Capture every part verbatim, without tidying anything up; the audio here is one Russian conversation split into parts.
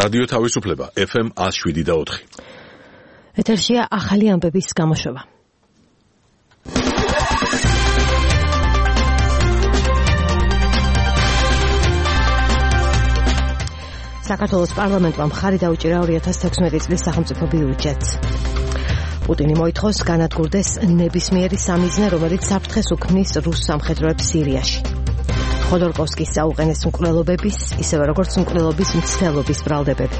რადიო თავისუფლება ეფ ემ one oh seven და four. ეთერშია ახალი ამბების გამოშვება. საქართველოს პარლამენტმა მხარი დაუჭირა ორი ათას თექვსმეტი წლის სახელმწიფო ბიუჯეტს. პუტინი მოითხოვს განადგურდეს ნებისმიერი სამიზნე, რომელიც საფრთხეს უქმნის რუს სამხედროებს სირიაში. ხოდორკოვსკის საუყენეს მკვლელობების, ისევე როგორც მკვლელობის მცდელობის ბრალდებები.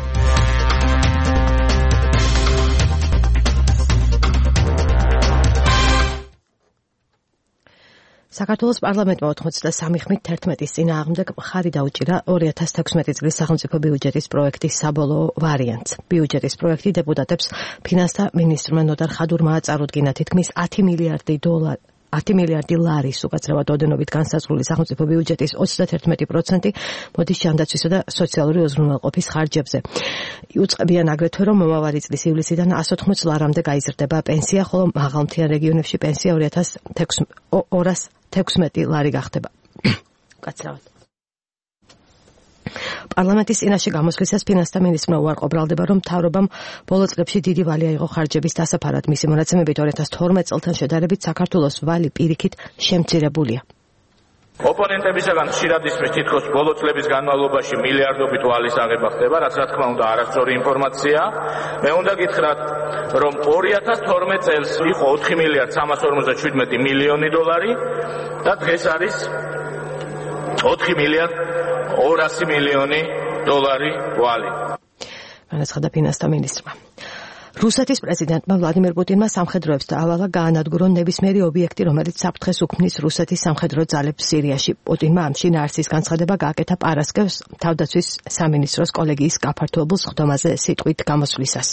საქართველოს პარლამენტმა ოცდამეტი ხმით თერთმეტის წინააღმდეგ მხარი დაუჭირა ორი ათას თექვსმეტი წლის სახელმწიფო ბიუჯეტის პროექტის საბოლოო ვარიანტს. ბიუჯეტის პროექტი დეპუტატებს ფინანსთა მინისტრმა ნოდარ ხადურმა წარუდგინა თითქმის ათი მილიარდი დოლარი ათი მილიარდი ლარის უკაცრავად ოდენობით განსაზღვრული სახელმწიფო ბიუჯეტის ოცდაათი პროცენტი მოდის ჯანდაცვისა და სოციალური უზრუნველყოფის ხარჯებზე. იუწყებიან აგრეთვე, რომ მომავალი წლის ივლისიდან one hundred eighty ლარამდე გაიზრდება პენსია, ხოლო მაღალმთიან რეგიონებში პენსია ორი ათას თექვსმეტი ლარი გახდება. უკაცრავად. პარლამენტის წინაშე გამოსვლისას ფინანსთა მინისტრმა უარყო ბრალდება, რომ მთავრობამ ბოლო წლებში დიდი ვალი აიღო ხარჯების დასაფარად. მისი მონაცემებით ორი ათას თორმეტ წელთან შედარებით საქართველოს ვალი პირიქით შემცირებულია. ოპონენტებისაგან ხშირად ისმის თითქოს ბოლო წლების განმავლობაში მილიარდობით ვალის აღება ხდება, რაც რა თქმა უნდა არასწორი ინფორმაციაა. მე უნდა გითხრათ, რომ ორი ათას თორმეტ წელს იყო ოთხი მილიარდი სამას ორმოცდაშვიდმეტი მილიონი დოლარი და დღეს არის ოთხი მილიარდი ორასი მილიონი დოლარი ვალი. განაცხადა ფინანსთა მინისტრმა. რუსეთის პრეზიდენტმა ვლადიმერ პუტინმა სამხედროებს დაავალა გაანადგურონ ნებისმიერი ობიექტი, რომელიც საფრთხეს უქმნის რუსეთის სამხედრო ძალებს სირიაში. პუტინმა ამ შინაარსის განცხადება გააკეთა პარასკევს თავდაცვის სამინისტროს კოლეგიის გაფართოებულ სხდომაზე სიტყვით გამოსვლისას.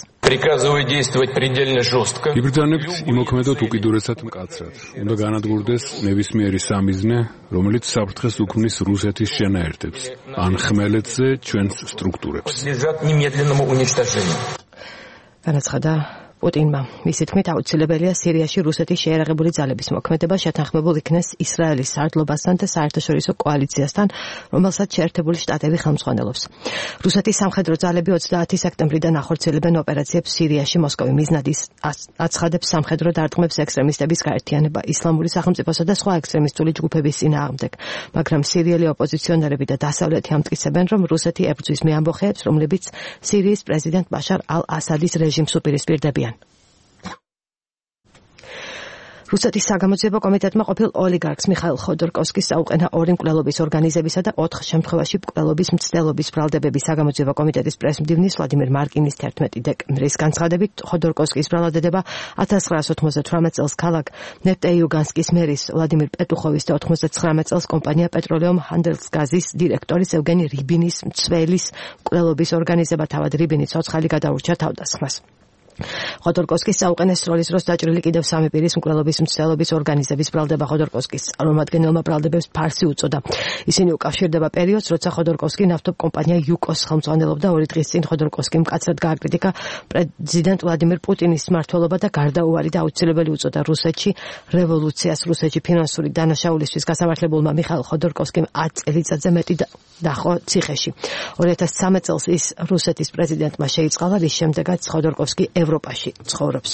იბრძანებთ იმოქმედოთ უკიდურესად მკაცრად. უნდა გაანადგურდეს ნებისმიერი სამიზნე, რომელიც საფრთხეს უქმნის რუსეთის შენაერთებს, ან ხმელეთზე ჩვენს სტრუქტურებს. განაცხადა პუტინმა. მისი თქმით, აუცილებელია სირიაში რუსეთის შეიარაღებული ძალების მოქმედება შეთანხმებულ იქნეს ისრაელის სარდლობასთან და საერთაშორისო კოალიციასთან, რომელსაც შეერთებული შტატები ხელმძღვანელობს. რუსეთის სამხედრო ძალები ოცდაათი სექტემბრიდან ახორციელებენ ოპერაციებს სირიაში. მოსკოვი მიზნად აცხადებს სამხედრო დარტყმებს ექსტრემისტების გაერთიანება, ისლამური სახელმწიფოსა და სხვა ექსტრემისტული ჯგუფების წინააღმდეგ. მაგრამ სირიელი ოპოზიციონერები და დასავლეთი ამტკიცებენ, რომ რუსეთი ებრძვის მე ამბოხეებს, რომლებიც სირიის პრეზიდენტ ბაშარ ალ-ასადის რეჟიმს უპირისპირდებიან. რუსეთის საგამოძიებო კომიტეტმა ყოფილ ოლიგარქს მიხაილ ხოდორკოვსკის საუყენა ორი მკვლელობის ორგანიზებისა და ოთხ შემთხვევაში მკვლელობის მცდელობის ბრალდებები. საგამოძიებო კომიტეტის პრესმდივნის ვლადიმერ მარკინის თერთმეტი დეკემბრის განცხადებით, ხოდორკოვსკის ბრალდებება one thousand nine hundred ninety-eight წელს ქალაქ ნეპტეიუგანსკის მერის ვლადიმერ პეტუხოვის და ninety-nine წელს კომპანია პეტროლიუმ ჰანდელსგაზის დირექტორის ევგენი რიბინის მცველის მკვლელობის ორგანიზება. თავად რიბინი ცოცხალი გადაურჩა თავდასხმას. ხოდორკოვსკის საუყენეს როლის დროს დაჭრილი კიდევ სამი პირის მკვლელობის მცდელობის ორგანიზების ბრალდება. ხოდორკოვსკის წარმომადგენელმა ბრალდებებს ფარსი უწოდა. ისინი უკავშირდება პერიოდს, როცა ხოდორკოვსკი ნავთობ კომპანია იუკოს ხელმძღვანელობდა. ორი დღის წინ ხოდორკოვსკიმ მკაცრად გააკრიტიკა პრეზიდენტ ვლადიმერ პუტინის მმართველობა და გარდაუვალი და აუცილებელი უწოდა რუსეთში რევოლუციას. რუსეთში ფინანსური დანაშაულისთვის გასამართლებულმა მიხაილ ხოდორკოვსკიმ ათი წელიწადზე მეტი დახო ციხეში. ორი ათას ცხრამეტ წელს ის რუსეთის პრეზიდენტმა შეიწყალა, რის შემდეგაც ხოდორკოვსკი ევროპაში ცხოვრობს.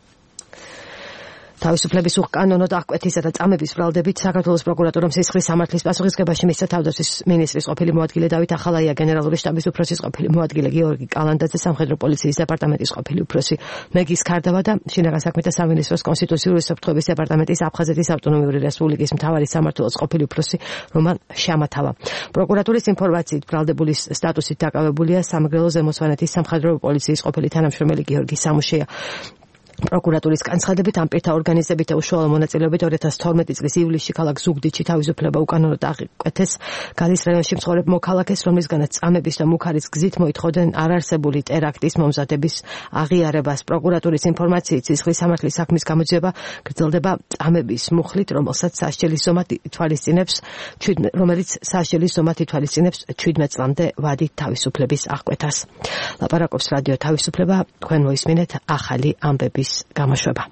თავისუფლების უყანონო დახკვეთისა და წამების ბრალდებით საქართველოს პროკურატურამ სისხლის სამართლის პასუხისგებაში მისცა თავდაცვის მინისტრის ყოფილი მოადგილე დავით ახალაია, გენერალური შტაბის უფროსის ყოფილი მოადგილე გიორგი კალანდაძე, სამხედრო პოლიციის დეპარტამენტის ყოფილი უფროსი მეგის ქარდავა და შინაგან საქმეთა სამინისტროს კონსტიტუციური უსაფრთხოების დეპარტამენტის აფხაზეთის ავტონომიური რესპუბლიკის მთავარი სამმართველოს ყოფილი უფროსი რომან შამათავა. პროკურატურის ინფორმაციით ბრალდებულის სტატუსით დაკავებულია სამეგრელო ზემოსვანეთის სამხედრო პოლიციის ყოფილი თანამშრომელი გიორგი სამუშეა. პროკურატურის განცხადებით ამ პირთა ორგანიზებით და უშუალო მონაწილეობით ორი ათას თორმეტი წლის ივლისში ქალაქ ზუგდიდში თავისუფლება უკანონოდ აღკვეთეს გალის რაიონში მცხოვრებ მოქალაქეს, რომლისგანაც წამების და მუქარის გზით მოითხოვდნენ არარსებული ტერაქტის მომზადების აღიარებას. პროკურატურის ინფორმაციით სისხლის სამართლის საქმის გამოძიება გრძელდება წამების მუხლით, რომელსაც სასჯელის ზომა ითვალისწინებს, რომელიც სასჯელის ზომა ითვალისწინებს ჩვიდმეტ წლამდე ვადით თავისუფლების აღკვეთას. ლაპარაკობს რადიო თავისუფლება, თქვენ მოისმინეთ ახალი ამბების გამოშვება.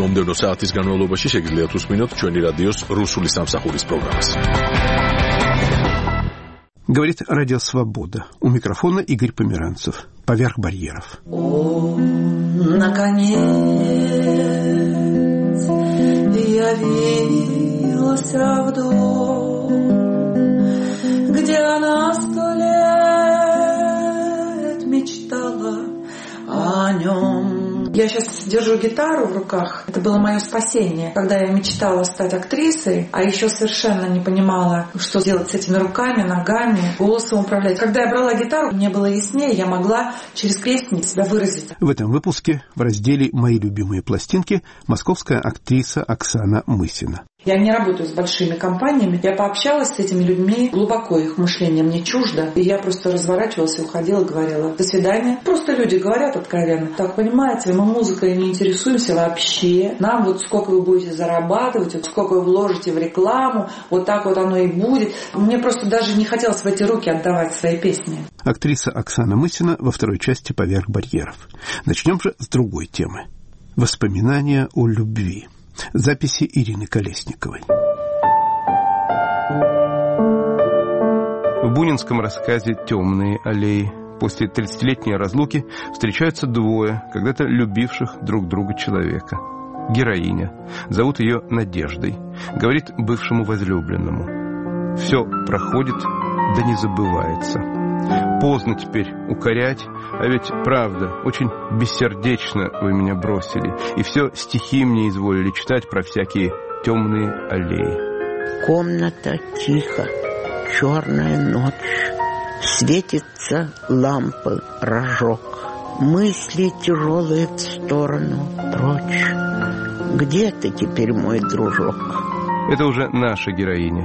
მომდევნო საათის განმავლობაში შეგიძლიათ უსმინოთ ჩვენი რადიოს რუსული სამსახურის პროგრამას. Говорит Радио Свобода. У микрофона Игорь Померанцев. Поверх барьеров. О, наконец явился в дом, где она сто лет мечтала о нем. Я сейчас держу гитару в руках. Это было мое спасение. Когда я мечтала стать актрисой, а еще совершенно не понимала, что делать с этими руками, ногами, голосом управлять. Когда я брала гитару, мне было яснее, я могла через крестник себя выразить. В этом выпуске в разделе «Мои любимые пластинки» московская актриса Оксана Мысина. Я не работаю с большими компаниями. Я пообщалась с этими людьми. Глубоко их мышление мне чуждо. И я просто разворачивалась и уходила, говорила: до свидания. Просто люди говорят откровенно. Так, понимаете, мы музыкой не интересуемся вообще. Нам вот сколько вы будете зарабатывать, вот сколько вы вложите в рекламу, вот так вот оно и будет. Мне просто даже не хотелось в эти руки отдавать свои песни. Актриса Оксана Мысина во второй части «Поверх барьеров». Начнем же с другой темы. Воспоминания о любви. Записи Ирины Колесниковой. В бунинском рассказе «Темные аллеи» после тридцатилетней разлуки встречаются двое, когда-то любивших друг друга человека. Героиня. Зовут ее Надеждой. Говорит бывшему возлюбленному: «Все проходит, да не забывается. Поздно теперь укорять, а ведь правда, очень бессердечно вы меня бросили, и все стихи мне изволили читать про всякие темные аллеи». Комната тихо, черная ночь, светится лампы рожок, мысли тяжелые в сторону прочь. Где ты теперь, мой дружок? Это уже наша героиня.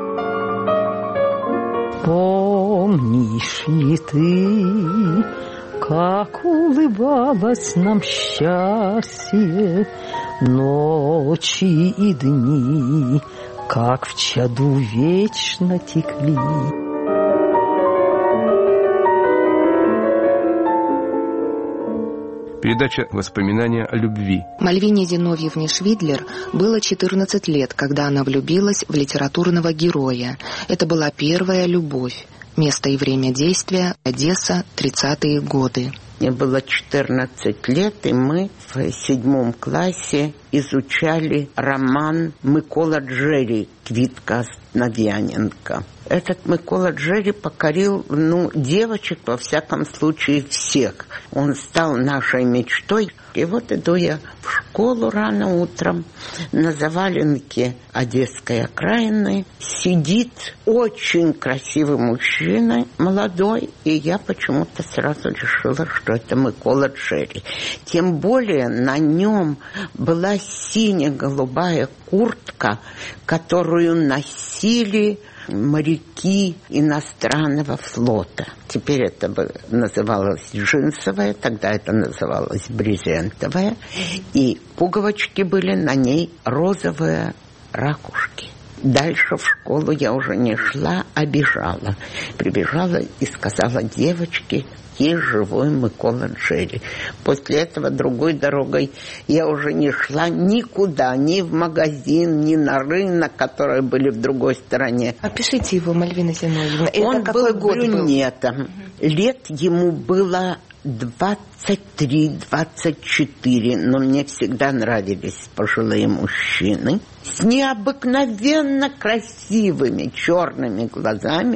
Помнишь ли ты, как улыбалось нам счастье, ночи и дни, как в чаду вечно текли? Передача «Воспоминания о любви». Мальвине Зиновьевне Швидлер было четырнадцать лет, когда она влюбилась в литературного героя. Это была первая любовь. Место и время действия – Одесса, тридцатые годы. Мне было четырнадцать лет, и мы в седьмом классе изучали роман Микола Джерри «Квитка Основьяненко». Этот Микола Джерри покорил, ну, девочек, во всяком случае, всех. Он стал нашей мечтой. И вот иду я в школу рано утром, на заваленке Одесской окраины сидит очень красивый мужчина, молодой, и я почему-то сразу решила, что это Микола Джерри. Тем более на нем была сине-голубая куртка, которую носили моряки иностранного флота. Теперь это бы называлось джинсовая, тогда это называлось брезентовая. И пуговочки были на ней розовые ракушки. Дальше в школу я уже не шла, а бежала. Прибежала и сказала девочке: есть живой Микола Джерри. После этого другой дорогой я уже не шла никуда, ни в магазин, ни на рынок, которые были в другой стороне. Опишите его, Мальвина Зиновьевна. Он был брюнетом. Лет ему было двадцать три - двадцать четыре, но мне всегда нравились пожилые мужчины с необыкновенно красивыми черными глазами.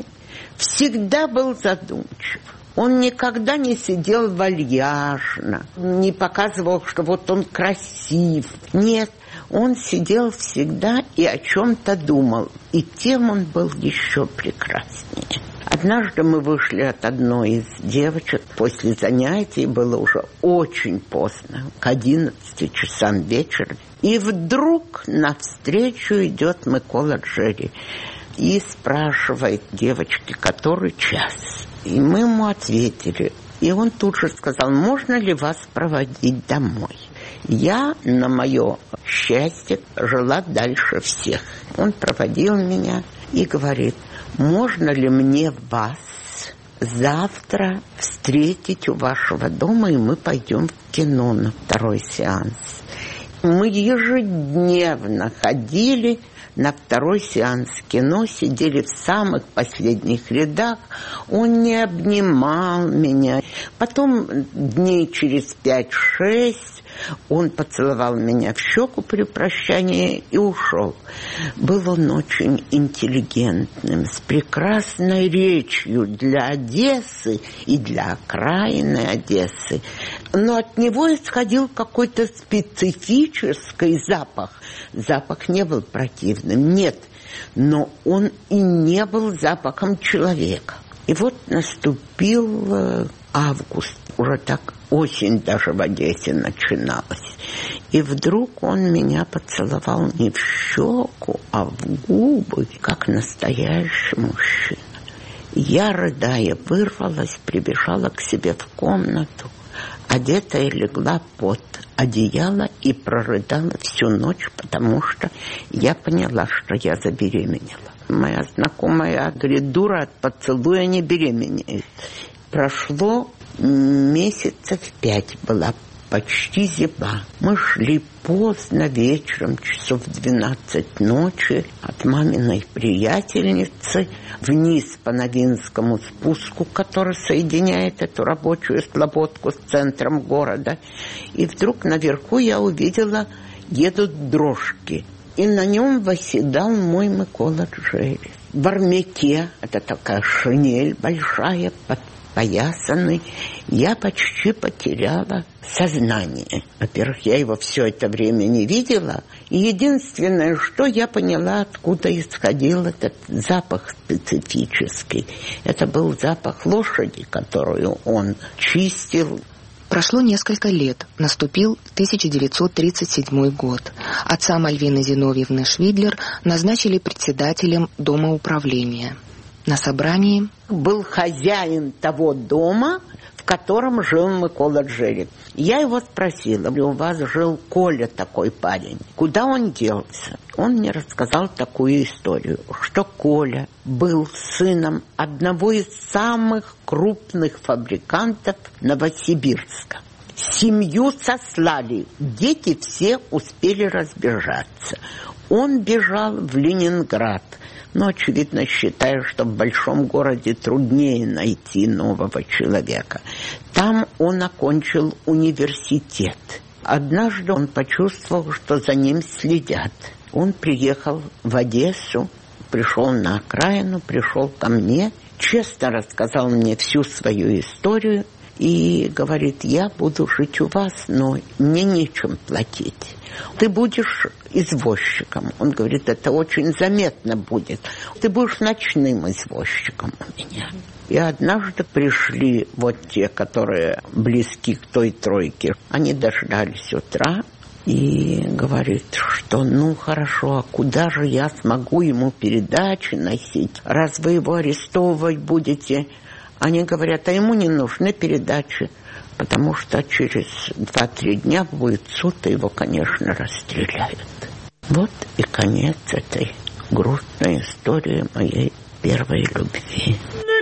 Всегда был задумчив. Он никогда не сидел вальяжно, не показывал, что вот он красив. Нет, он сидел всегда и о чем-то думал. И тем он был еще прекраснее. Однажды мы вышли от одной из девочек. После занятий было уже очень поздно, к одиннадцати часам вечера. И вдруг навстречу идет Микола Джерри и спрашивает девочки, который час. И мы ему ответили. И он тут же сказал: можно ли вас проводить домой? Я, на мое счастье, жила дальше всех. Он проводил меня и говорит: можно ли мне вас завтра встретить у вашего дома, и мы пойдем в кино на второй сеанс? Мы ежедневно ходили на второй сеанс кино, сидели в самых последних рядах. Он не обнимал меня. Потом дней через пять-шесть он поцеловал меня в щеку при прощании и ушел. Был он очень интеллигентным, с прекрасной речью для Одессы и для окраины Одессы. Но от него исходил какой-то специфический запах. Запах не был противным, нет. Но он и не был запахом человека. И вот наступил август. Уже так осень даже в Одессе начиналась. И вдруг он меня поцеловал не в щеку, а в губы, как настоящий мужчина. Я, рыдая, вырвалась, прибежала к себе в комнату, одетая легла под одеяло и прорыдала всю ночь, потому что я поняла, что я забеременела. Моя знакомая говорит: дура, от поцелуя не беременеет. Прошло месяцев пять, была почти зима. Мы шли поздно вечером, часов в двенадцать ночи, от маминой приятельницы вниз по Новинскому спуску, который соединяет эту рабочую слободку с центром города. И вдруг наверху я увидела, едут дрожки. И на нем восседал мой Микола Джерри. В армяке, это такая шинель большая, под поясанный, я почти потеряла сознание. Во-первых, я его все это время не видела. И единственное, что я поняла, откуда исходил этот запах специфический. Это был запах лошади, которую он чистил. Прошло несколько лет. Наступил тысяча девятьсот тридцать седьмой год. Отца Мальвины Зиновьевны Швидлер назначили председателем Дома управления. На собрании был хозяин того дома, в котором жил Микола Джерри. Я его спросила: у вас жил Коля, такой парень, куда он делся? Он мне рассказал такую историю, что Коля был сыном одного из самых крупных фабрикантов Новосибирска. Семью сослали, дети все успели разбежаться. Он бежал в Ленинград, но, очевидно, считая, что в большом городе труднее найти нового человека. Там он окончил университет. Однажды он почувствовал, что за ним следят. Он приехал в Одессу, пришел на окраину, пришел ко мне, честно рассказал мне всю свою историю и говорит: я буду жить у вас, но мне нечем платить. Ты будешь извозчиком. Он говорит: это очень заметно будет. Ты будешь ночным извозчиком у меня. И однажды пришли вот те, которые близки к той тройке. Они дождались утра и говорит, что ну хорошо, а куда же я смогу ему передачи носить, раз вы его арестовывать будете? Они говорят: а ему не нужны передачи, потому что через два-три дня будет суд, и его, конечно, расстреляют. Вот и конец этой грустной истории моей первой любви.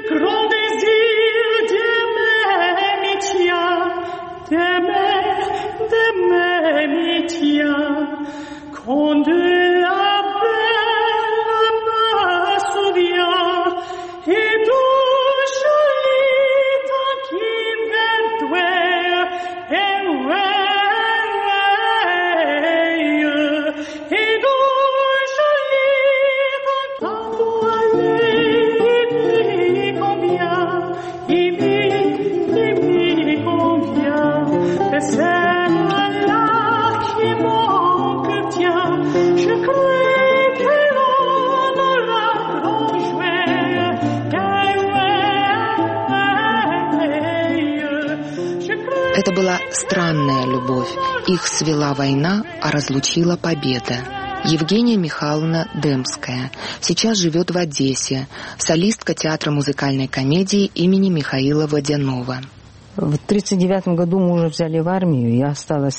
Это была странная любовь. Их свела война, а разлучила победа. Евгения Михайловна Демская сейчас живет в Одессе, солистка театра музыкальной комедии имени Михаила Водянова. В тридцать девятом году мужа взяли в армию, я осталась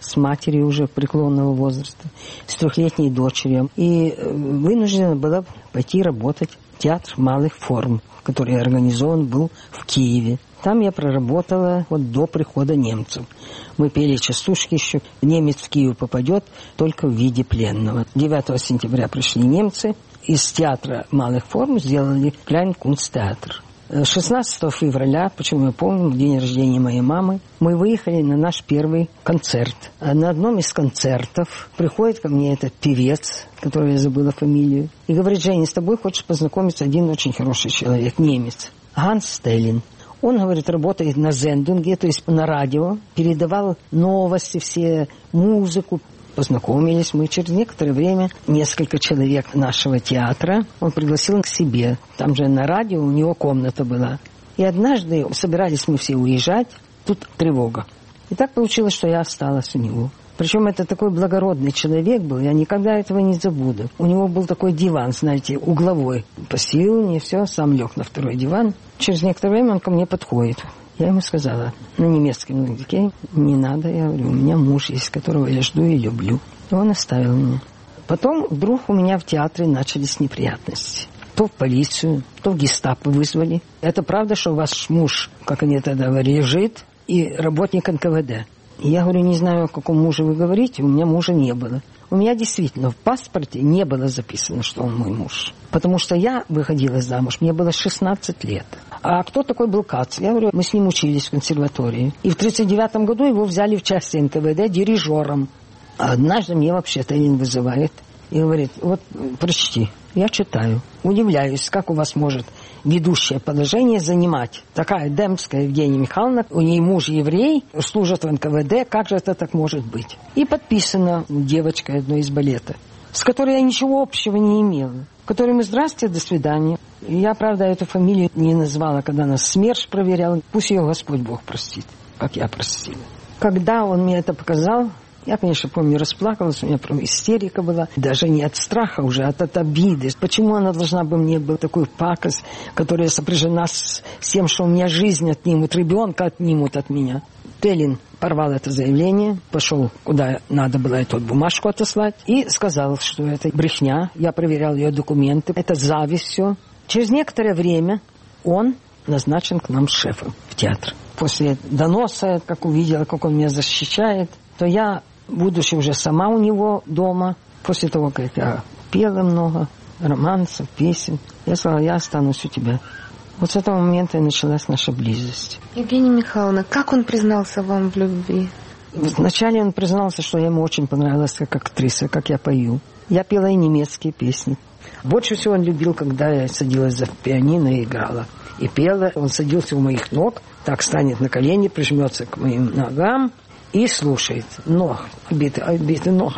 с матерью уже преклонного возраста, с трехлетней дочерью. И вынуждена была пойти работать в театр малых форм, который организован был в Киеве. Там я проработала вот до прихода немцев. Мы пели частушки еще. Немец в Киев попадет только в виде пленного. девятого сентября пришли немцы. Из театра малых форм сделали Кляйн-Кунсттеатр. шестнадцатого февраля, почему я помню, день рождения моей мамы, мы выехали на наш первый концерт. На одном из концертов приходит ко мне этот певец, который я забыла фамилию, и говорит: Женя, с тобой хочет познакомиться один очень хороший человек, немец, Ганс Стеллин. Он, говорит, работает на Зендунге, то есть на радио, передавал новости все, музыку. Познакомились мы. Через некоторое время несколько человек нашего театра он пригласил к себе. Там же на радио у него комната была. И однажды собирались мы все уезжать, тут тревога. И так получилось, что я осталась у него. Причем это такой благородный человек был, я никогда этого не забуду. У него был такой диван, знаете, угловой. Посил мне все, сам лег на второй диван. Через некоторое время он ко мне подходит. Я ему сказала на немецком языке: не надо, я говорю, у меня муж есть, которого я жду и люблю. И он оставил меня. Потом вдруг у меня в театре начались неприятности. То в полицию, то в гестапо вызвали. Это правда, что ваш муж, как они тогда говорили, лежит, и работник эн ка вэ дэ. И я говорю, не знаю, о каком муже вы говорите, у меня мужа не было. У меня действительно в паспорте не было записано, что он мой муж. Потому что я выходила замуж, мне было шестнадцать лет. А кто такой был Кац? Я говорю, мы с ним учились в консерватории. И в тридцать девятом году его взяли в части эн ка вэ дэ дирижером. А однажды мне вообще Сталин вызывает и говорит: вот прочти. Я читаю. Удивляюсь, как у вас может ведущее положение занимать такая Демская Евгения Михайловна, у нее муж еврей, служит в эн ка вэ дэ, как же это так может быть? И подписано девочкой одной из балета, с которой я ничего общего не имела, которой мы «здравствуйте, до свидания». Я, правда, эту фамилию не назвала, когда нас СМЕРШ проверял. Пусть ее Господь Бог простит, как я простила. Когда он мне это показал, я, конечно, помню, расплакалась, у меня прям истерика была. Даже не от страха уже, а от обиды. Почему она должна бы мне быть такой пакость, которая сопряжена с, с тем, что у меня жизнь отнимут, ребенка отнимут от меня. Стеллин порвал это заявление, пошел, куда надо было эту бумажку отослать, и сказал, что это брехня. Я проверял ее документы, это зависть все. Через некоторое время он назначен к нам шефом в театр. После доноса, как увидела, как он меня защищает, то я, будучи уже сама у него дома, после того, как я пела много романсов, песен, я сказала, я останусь у тебя. Вот с этого момента и началась наша близость. Евгения Михайловна, как он признался вам в любви? Вначале он признался, что я ему очень понравилась как актриса, как я пою. Я пела и немецкие песни. Больше всего он любил, когда я садилась за пианино и играла. И пела. Он садился у моих ног, так станет на колени, прижмется к моим ногам и слушает. Ног, биты, биты ног,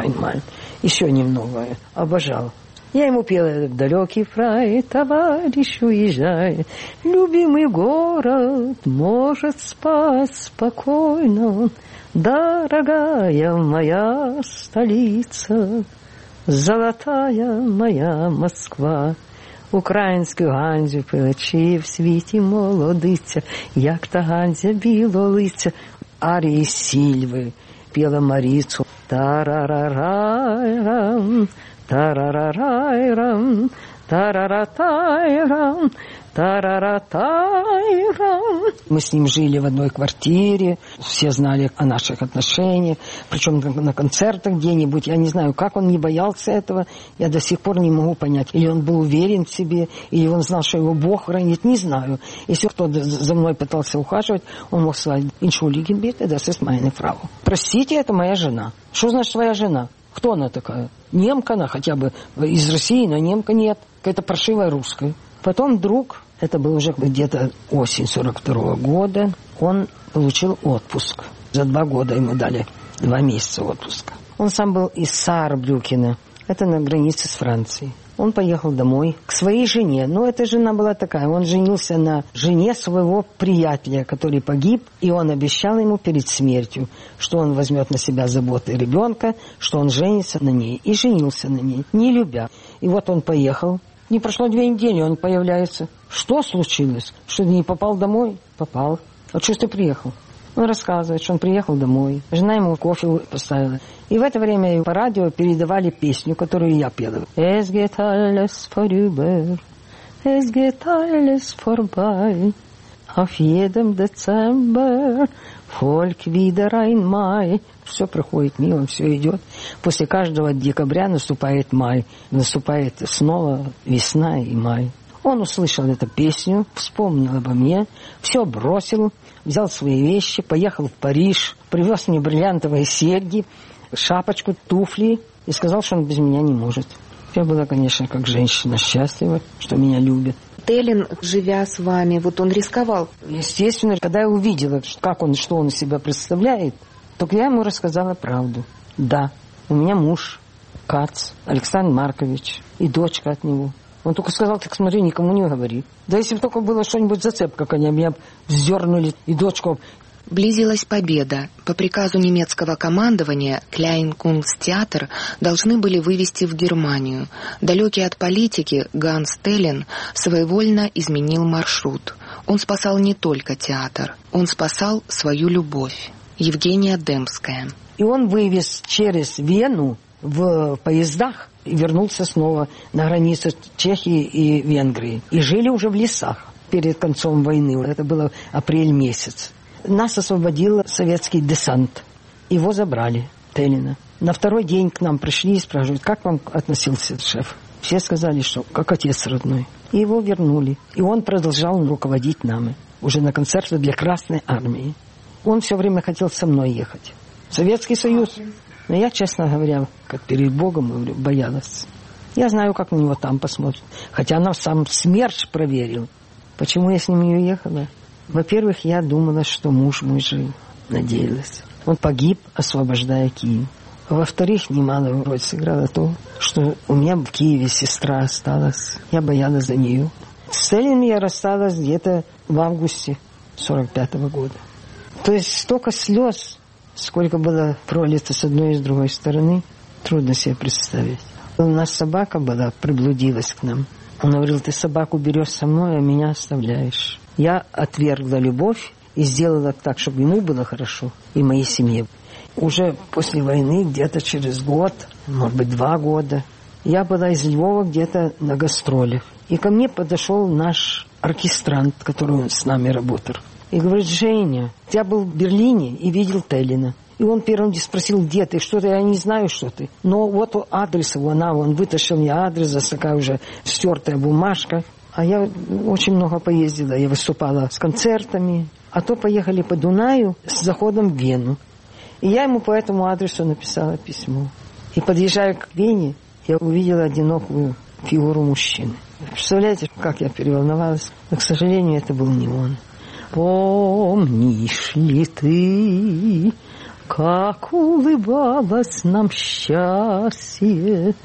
еще немного. Обожал. Я ему пела «В далекий край, товарищ, уезжай, любимый город может спать спокойно, дорогая моя столица, золотая моя Москва». Українську Ганзю пилачі в світі молодиця, як та Ганзя білолиця. Арії Сільви пела Марицу. Тарарарайрам, тарарарайрам, тараратайрам, тараратайрам. Мы с ним жили в одной квартире, все знали о наших отношениях, причем на концертах где-нибудь. Я не знаю, как он не боялся этого, я до сих пор не могу понять. Или он был уверен в себе, или он знал, что его Бог хранит, не знаю. Если кто-то за мной пытался ухаживать, он мог сказать, «Entschuldigen bitte, das ist meine Frau». Простите, это моя жена. Что значит твоя жена? Кто она такая? Немка она, хотя бы из России, но немка нет. Какая-то паршивая русская. Потом вдруг, это был уже где-то осень сорок второго года, он получил отпуск. За два года ему дали два месяца отпуска. Он сам был из Саарбрюкена, это на границе с Францией. Он поехал домой к своей жене. Но эта жена была такая. Он женился на жене своего приятеля, который погиб. И он обещал ему перед смертью, что он возьмет на себя заботы ребенка, что он женится на ней. И женился на ней, не любя. И вот он поехал. Не прошло две недели, он появляется. Что случилось? Что ты не попал домой? Попал. А что ты приехал? Он рассказывает, что он приехал домой. Жена ему кофе поставила. И в это время по радио передавали песню, которую я пела. «Es geht alles vorüber, es geht alles vorbei, auf jedem Dezember folgt wieder ein Mai». Все проходит мимо, все идет. После каждого декабря наступает май. Наступает снова весна и май. Он услышал эту песню, вспомнил обо мне, все бросил, взял свои вещи, поехал в Париж, привез мне бриллиантовые серьги, шапочку, туфли и сказал, что он без меня не может. Я была, конечно, как женщина счастлива, что меня любят. Теллин, живя с вами, вот он рисковал. Естественно, когда я увидела, как он, что он из себя представляет, только я ему рассказала правду. Да, у меня муж, Кац, Александр Маркович, и дочка от него. Он только сказал, так смотри, никому не говори. Да если бы только было что-нибудь зацепка, как они меня вздернули, и дочку... Близилась победа. По приказу немецкого командования Кляйн-Кунгстеатр должны были вывести в Германию. Далекий от политики Ганс Теллин своевольно изменил маршрут. Он спасал не только театр, он спасал свою любовь. Евгения Демская. И он вывез через Вену в поездах и вернулся снова на границу Чехии и Венгрии. И жили уже в лесах перед концом войны. Это было апрель месяц. Нас освободил советский десант. Его забрали, Теллина. На второй день к нам пришли и спрашивают, как вам относился шеф? Все сказали, что как отец родной. И его вернули. И он продолжал руководить нами. Уже на концерте для Красной Армии. Он все время хотел со мной ехать. Советский Союз. Но я, честно говоря, как перед Богом, говорю, боялась. Я знаю, как на него там посмотрят. Хотя она сам СМЕРШ проверил. Почему я с ним не уехала? Во-первых, я думала, что муж мой жив. Надеялась. Он погиб, освобождая Киев. Во-вторых, немалую роль сыграло то, что у меня в Киеве сестра осталась. Я боялась за нее. С Теллином я рассталась где-то в августе сорок пятого года. То есть столько слез, сколько было пролито с одной и с другой стороны, трудно себе представить. У нас собака была, приблудилась к нам. Он говорил, ты собаку берешь со мной, а меня оставляешь. Я отвергла любовь и сделала так, чтобы ему было хорошо и моей семье. Уже после войны, где-то через год, может быть, два года, я была из Львова где-то на гастролях. И ко мне подошел наш оркестрант, который с нами работал. И говорит, Женя, я был в Берлине и видел Теллина. И он первым спросил, где ты, что ты, я не знаю, что ты. Но вот адрес его, она, он вытащил мне адрес, такая уже стертая бумажка. А я очень много поездила, я выступала с концертами. А то поехали по Дунаю с заходом в Вену. И я ему по этому адресу написала письмо. И подъезжая к Вене, я увидела одинокую фигуру мужчины. Представляете, как я переволновалась? Но, к сожалению, это был не он. Помнишь ли ты, как улыбалось нам счастье,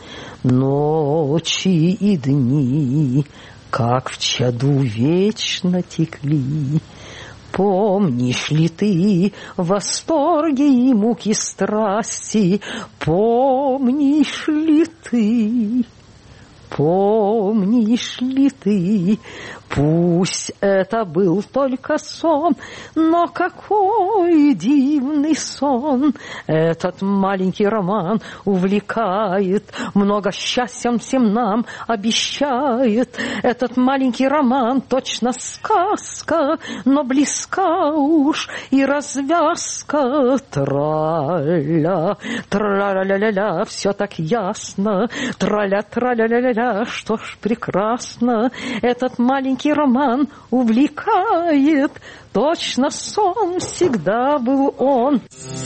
ночи и дни, как в чаду вечно текли? Помнишь ли ты восторги и муки страсти? Помнишь ли ты? Помнишь ли ты? Пусть это был только сон, но какой дивный сон! Этот маленький роман увлекает, много счастьем всем нам обещает. Этот маленький роман точно сказка, но близка уж и развязка. Траля, траля-ля-ля-ля, все так ясно. Траля-траля-ля-ля, что ж прекрасно. Этот маленький роман увлекает, точно сон всегда был он.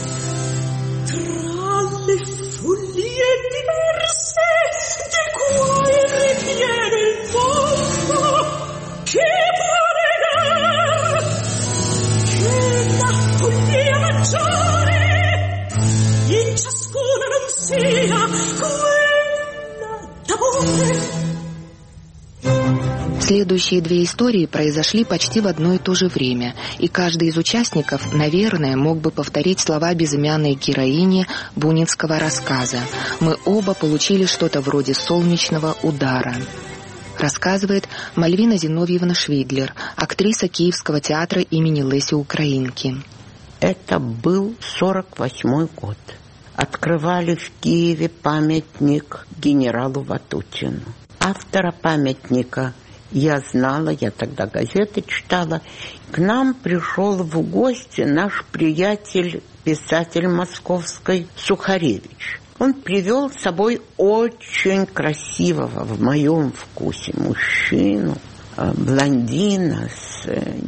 Следующие две истории произошли почти в одно и то же время, и каждый из участников, наверное, мог бы повторить слова безымянной героини бунинского рассказа. Мы оба получили что-то вроде солнечного удара. Рассказывает Мальвина Зиновьевна Швидлер, актриса Киевского театра имени Леси Украинки. Это был сорок восьмой год. Открывали в Киеве памятник генералу Ватутину. Автора памятника я знала, я тогда газеты читала. К нам пришел в гости наш приятель, писатель московский Сухаревич. Он привел с собой очень красивого, в моем вкусе, мужчину, блондина с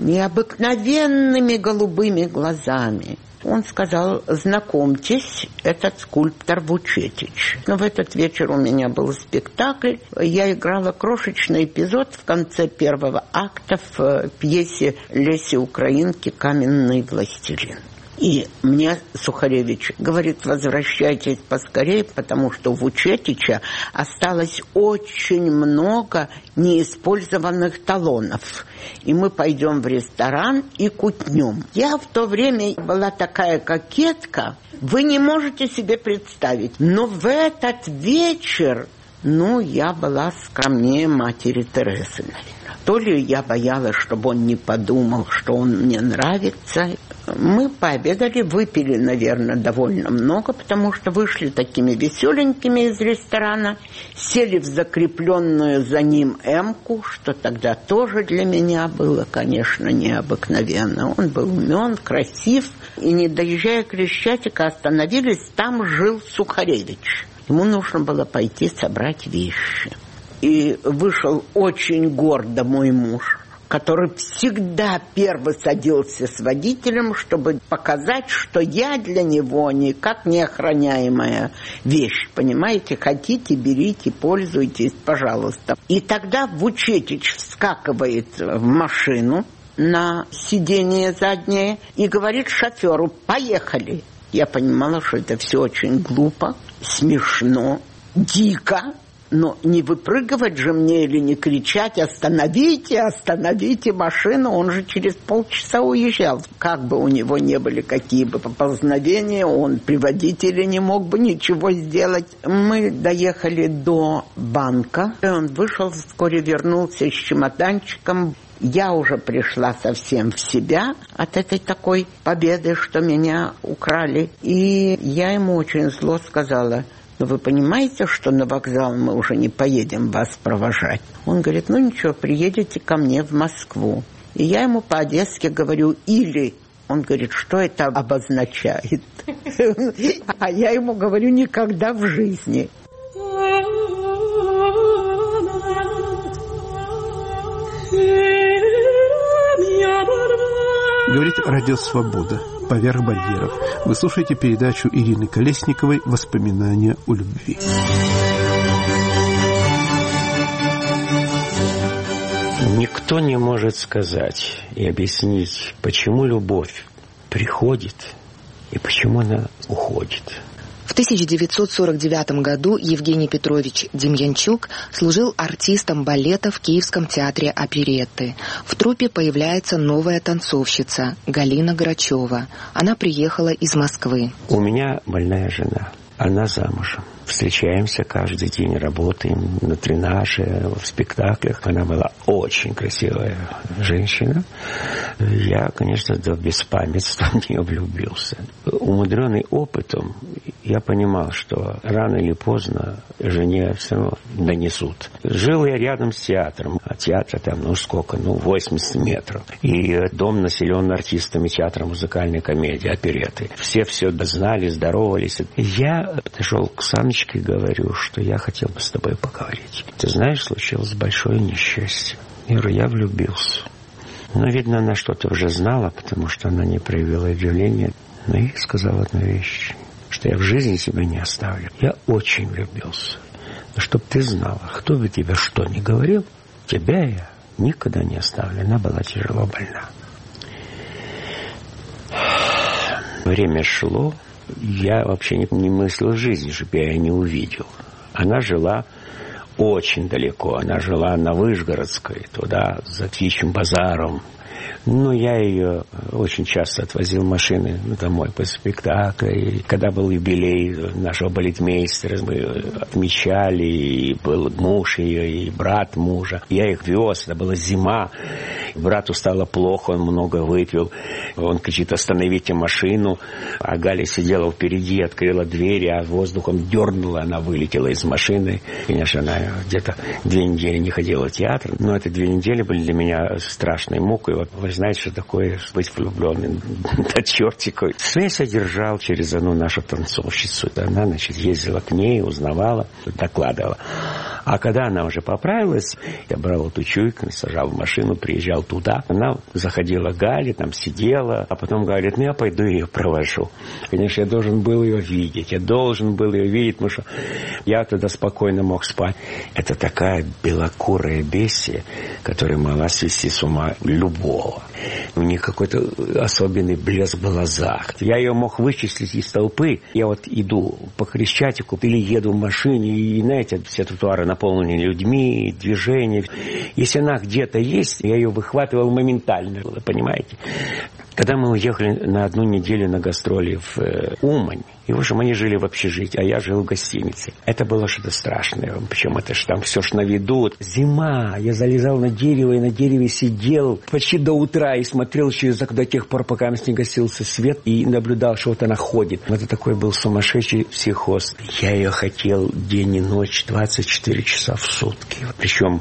необыкновенными голубыми глазами. Он сказал: знакомьтесь, этот скульптор Вучетич. Но в этот вечер у меня был спектакль. Я играла крошечный эпизод в конце первого акта в пьесе Леси Украинки «Каменный властелин». И мне Сухаревич говорит: возвращайтесь поскорее, потому что у Вучетича осталось очень много неиспользованных талонов. И мы пойдем в ресторан и кутнем. Я в то время была такая кокетка, вы не можете себе представить. Но в этот вечер, ну, я была скромнее матери Терезы, наверное. То ли я боялась, чтобы он не подумал, что он мне нравится. Мы пообедали, выпили, наверное, довольно много, потому что вышли такими веселенькими из ресторана, сели в закрепленную за ним эмку, что тогда тоже для меня было, конечно, необыкновенно. Он был умен, красив, и, не доезжая к Крещатика, остановились, там жил Сухаревич. Ему нужно было пойти собрать вещи. И вышел очень гордо мой муж, который всегда первый садился с водителем, чтобы показать, что я для него никак не охраняемая вещь. Понимаете, хотите, берите, пользуйтесь, пожалуйста. И тогда Вучетич вскакивает в машину на сиденье заднее и говорит шоферу: поехали. Я понимала, что это все очень глупо, смешно, дико. Но не выпрыгивать же мне или не кричать: остановите, остановите машину. Он же через полчаса уезжал. Как бы у него не были какие бы поползновения, он при водителе не мог бы ничего сделать. Мы доехали до банка. И он вышел, вскоре вернулся с чемоданчиком. Я уже пришла совсем в себя от этой такой победы, что меня украли. И я ему очень зло сказала: но вы понимаете, что на вокзал мы уже не поедем вас провожать? Он говорит: ну ничего, приедете ко мне в Москву. И я ему по-одесски говорю: или. Он говорит: что это обозначает? А я ему говорю: никогда в жизни. Говорит Радио Свобода. Поверх барьеров. Вы слушаете передачу Ирины Колесниковой «Воспоминания о любви». Никто не может сказать и объяснить, почему любовь приходит и почему она уходит. В тысяча девятьсот сорок девятом году Евгений Петрович Демьянчук служил артистом балета в Киевском театре оперетты. В труппе появляется новая танцовщица Галина Грачева. Она приехала из Москвы. У меня больная жена. Она замужем. Встречаемся каждый день, работаем на тренаже, в спектаклях. Она была очень красивая женщина. Я, конечно, до беспамятства в нее влюбился. Умудренный опытом, я понимал, что рано или поздно жене все равно донесут. Жил я рядом с театром. А театра там, ну сколько, ну восемьдесят метров. И дом населен артистами театра музыкальной комедии, оперетты. Все все знали, здоровались. Я подошел к Санычке и говорю, что я хотел бы с тобой поговорить. Ты знаешь, случилось большое несчастье. Я говорю: я влюбился. Но, видно, она что-то уже знала, потому что она не проявила удивления. Но я ей сказал одну вещь, что я в жизни тебя не оставлю. Я очень влюбился. Но чтоб ты знала, кто бы тебе что ни говорил, тебя я никогда не оставлю. Она была тяжело больна. Время шло. Я вообще не, не мыслил жизни, чтобы я ее не увидел. Она жила очень далеко. Она жила на Вышгородской, туда, за Птичьим базаром. Но я ее очень часто отвозил машины домой после спектакля. И когда был юбилей нашего балетмейстера, мы отмечали, и был муж ее, и брат мужа. Я их вез, это была зима. Брату стало плохо, он много выпил. Он кричит: остановите машину. А Галя сидела впереди, открыла двери, а воздухом дернула, она вылетела из машины. Конечно, она где-то две недели не ходила в театр. Но эти две недели были для меня страшной мукой. Вот вы знаете, что такое быть влюбленным до чертика. Связь я держал через одну нашу танцовщицу. Она, значит, ездила к ней, узнавала, докладывала. А когда она уже поправилась, я брал эту чуйку, сажал в машину, приезжал туда. Она заходила к Гале, там сидела, а потом говорит: ну я пойду ее провожу. Конечно, я должен был ее видеть, я должен был ее видеть, потому что я тогда спокойно мог спать. Это такая белокурая бестия, которая могла свести с ума любого. У нее какой-то особенный блеск в глазах. Я ее мог вычислить из толпы. Я вот иду по Крещатику или еду в машине, и, знаете, все тротуары наполнены людьми, движением. Если она где-то есть, я ее выхватывал моментально, вы понимаете? Когда мы уехали на одну неделю на гастроли в э, Умань, и, в общем, они жили в общежитии, а я жил в гостинице. Это было что-то страшное. Причем это ж там все ж на виду. Зима. Я залезал на дерево и на дереве сидел почти до утра и смотрел через окно до тех пор, пока не гасился свет, и наблюдал, что вот она ходит. Это такой был сумасшедший психоз. Я ее хотел день и ночь, двадцать четыре часа в сутки. Причем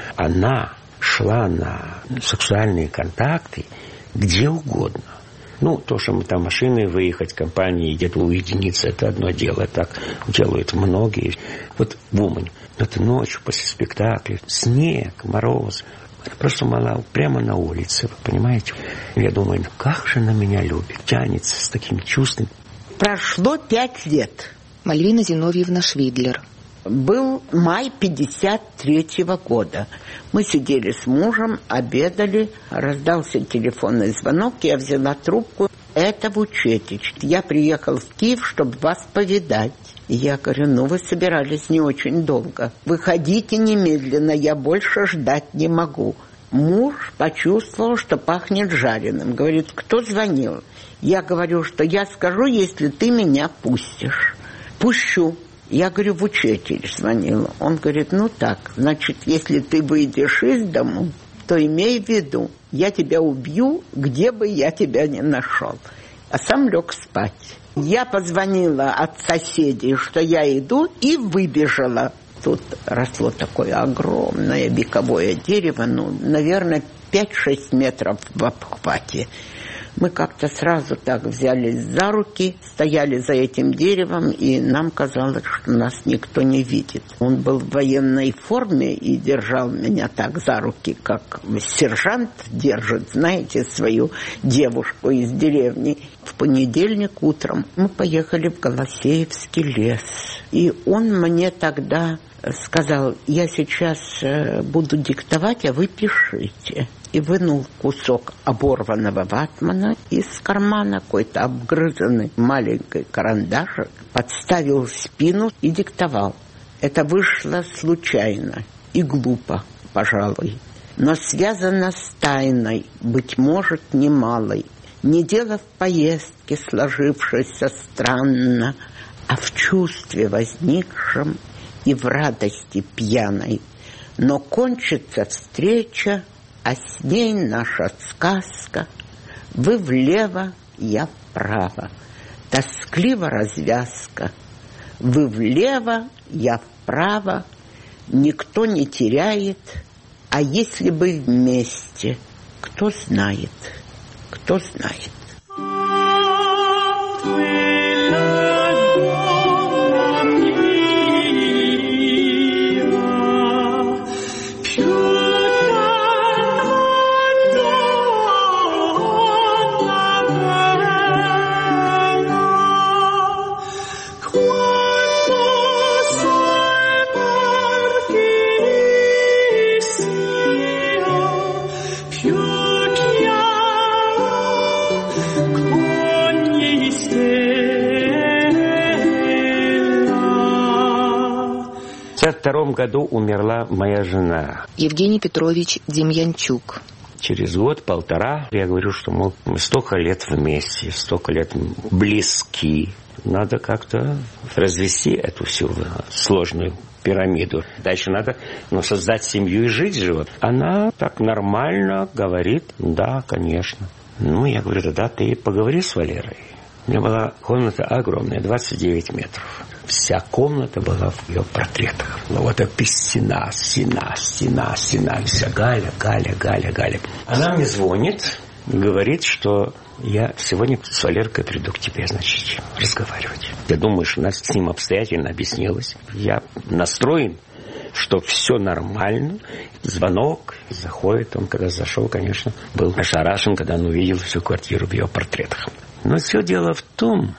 она шла на сексуальные контакты где угодно. Ну, то, что мы там машиной выехать, компании где-то уединиться, это одно дело. Так делают многие. Вот в Умань. Это ночью после спектакля. Снег, мороз. Я просто молал прямо на улице, вы понимаете? Я думаю, ну как же она меня любит. Тянется с таким чувством. Прошло пять лет. Мальвина Зиновьевна Швидлер. Был май пятьдесят третьего года. Мы сидели с мужем, обедали, раздался телефонный звонок, я взяла трубку. Это Вучетич. Я приехал в Киев, чтобы вас повидать. Я говорю: ну вы собирались не очень долго. Выходите немедленно, я больше ждать не могу. Муж почувствовал, что пахнет жареным. Говорит: кто звонил? Я говорю, что я скажу, если ты меня пустишь. Пущу. Я говорю: Вучетич звонил. Он говорит: ну так, значит, если ты выйдешь из дому, то имей в виду, я тебя убью, где бы я тебя ни нашел. А сам лег спать. Я позвонила от соседей, что я иду, и выбежала. Тут росло такое огромное вековое дерево, ну, наверное, пять-шесть метров в обхвате. Мы как-то сразу так взялись за руки, стояли за этим деревом, и нам казалось, что нас никто не видит. Он был в военной форме и держал меня так за руки, как сержант держит, знаете, свою девушку из деревни. В понедельник утром мы поехали в Голосеевский лес, и он мне тогда сказал: я сейчас буду диктовать, а вы пишите. И вынул кусок оборванного ватмана из кармана, какой-то обгрызанный маленький карандашик, подставил спину и диктовал. Это вышло случайно и глупо, пожалуй, но связано с тайной, быть может, немалой. Не дело в поездке, сложившейся странно, а в чувстве возникшем и в радости пьяной. Но кончится встреча, а с ней наша сказка. Вы влево, я вправо. Тоскливо развязка. Вы влево, я вправо. Никто не теряет. А если бы вместе, кто знает, кто знает. В шестьдесят втором году умерла моя жена. Евгений Петрович Демьянчук. Через год-полтора я говорю, что мы, мы столько лет вместе, столько лет близки. Надо как-то развести эту всю сложную пирамиду. Дальше надо ну, создать семью и жить же. Вот. Она так нормально говорит, да, конечно. Ну, я говорю, да, ты поговори с Валерой. У меня была комната огромная, двадцать девять метров. Вся комната была в ее портретах. Ну, вот это стена, стена, стена, стена. И вся Галя, Галя, Галя, Галя. Она мне звонит, говорит, что я сегодня с Валеркой приду к тебе, значит, разговаривать. Ты думаешь, у нас с ним обстоятельно объяснилось. Я настроен, что все нормально. Звонок, заходит. Он, когда зашел, конечно, был ошарашен, когда он увидел всю квартиру в ее портретах. Но все дело в том,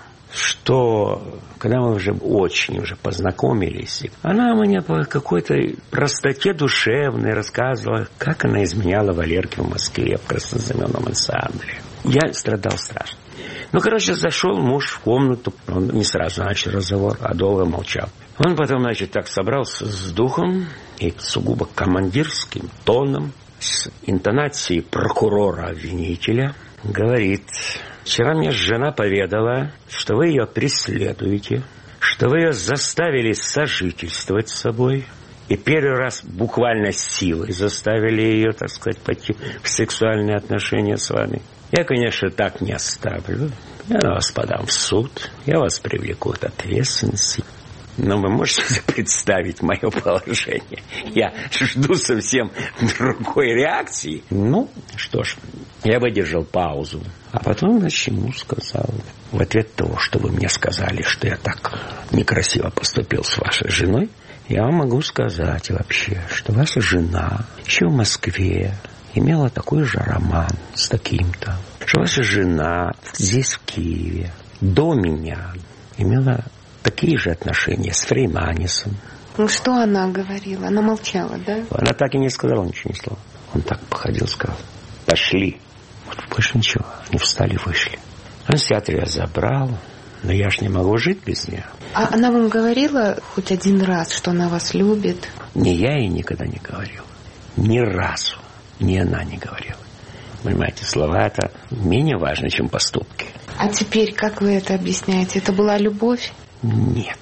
что когда мы уже очень уже познакомились, она мне по какой-то простоте душевной рассказывала, как она изменяла Валерке в Москве, в краснознаменном ансамбле. Я страдал страшно. Ну, короче, зашел муж в комнату, он не сразу начал разговор, а долго молчал. Он потом, значит, так собрался с духом и сугубо командирским тоном, с интонацией прокурора-обвинителя, говорит: вчера мне жена поведала, что вы ее преследуете, что вы ее заставили сожительствовать с собой, и первый раз буквально силой заставили ее, так сказать, пойти в сексуальные отношения с вами. Я, конечно, так не оставлю. Я вас подам в суд, я вас привлеку к ответственности. Но вы можете представить мое положение? Я жду совсем другой реакции. Ну, что ж, я выдержал паузу. А потом, значит, ему сказал: в ответ того, что вы мне сказали, что я так некрасиво поступил с вашей женой, я вам могу сказать вообще, что ваша жена еще в Москве имела такой же роман с таким-то. Что ваша жена здесь, в Киеве, до меня имела такие же отношения с Фрейманисом. Ну, что она говорила? Она молчала, да? Она так и не сказала ничего, ни слова. Он так походил, сказал: пошли. Вот больше ничего. Они встали, вышли. Он с театра я забрал, но я ж не могу жить без нее. А она вам говорила хоть один раз, что она вас любит? Ни я ей никогда не говорил. Ни разу. Ни она не говорила. Понимаете, слова это менее важно, чем поступки. А теперь как вы это объясняете? Это была любовь? Нет.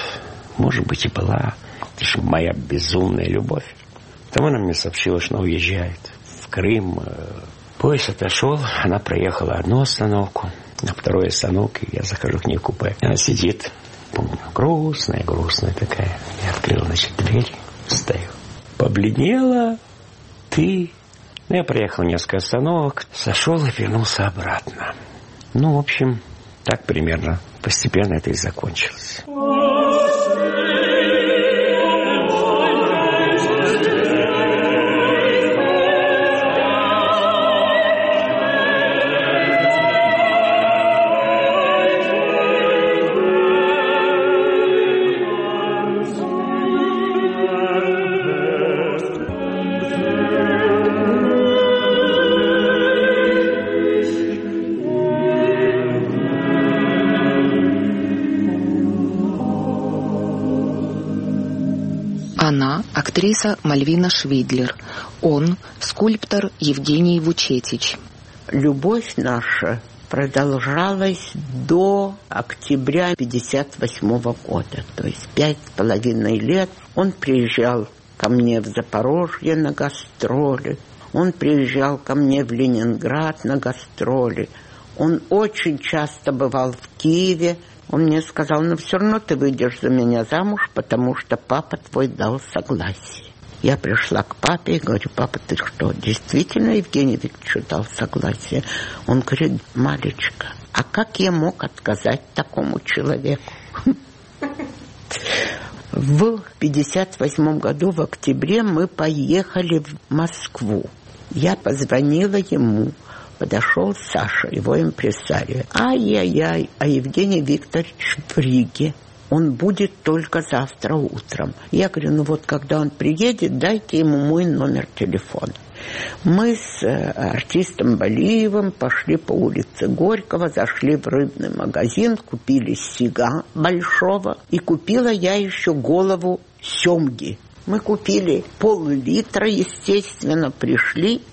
Может быть, и была. Это же моя безумная любовь. Потом она мне сообщила, что она уезжает в Крым. Поезд отошел, она проехала одну остановку. На второй остановке я захожу к ней в купе. Она сидит, помню, грустная, грустная такая. Я открыл, значит, дверь, стою. Побледнела ты. Ну, я проехал несколько остановок, сошел и вернулся обратно. Ну, в общем, так примерно постепенно это и закончилось. Она – актриса Мальвина Швидлер. Он – скульптор Евгений Вучетич. Любовь наша продолжалась до октября пятьдесят восьмого года, то есть пять с половиной лет. Он приезжал ко мне в Запорожье на гастроли, он приезжал ко мне в Ленинград на гастроли, он очень часто бывал в Киеве. Он мне сказал: ну все равно ты выйдешь за меня замуж, потому что папа твой дал согласие. Я пришла к папе и говорю: папа, ты что, действительно Евгений Викторович дал согласие? Он говорит: Малечка, а как я мог отказать такому человеку? В пятьдесят восьмом году в октябре мы поехали в Москву. Я позвонила ему. Подошел Саша, его импресарио. Ай-яй-яй, а Евгений Викторович в Риге. Он будет только завтра утром. Я говорю: ну вот когда он приедет, дайте ему мой номер телефона. Мы с артистом Балиевым пошли по улице Горького, зашли в рыбный магазин, купили сига большого, и купила я еще голову семги. Мы купили пол-литра, естественно, пришли.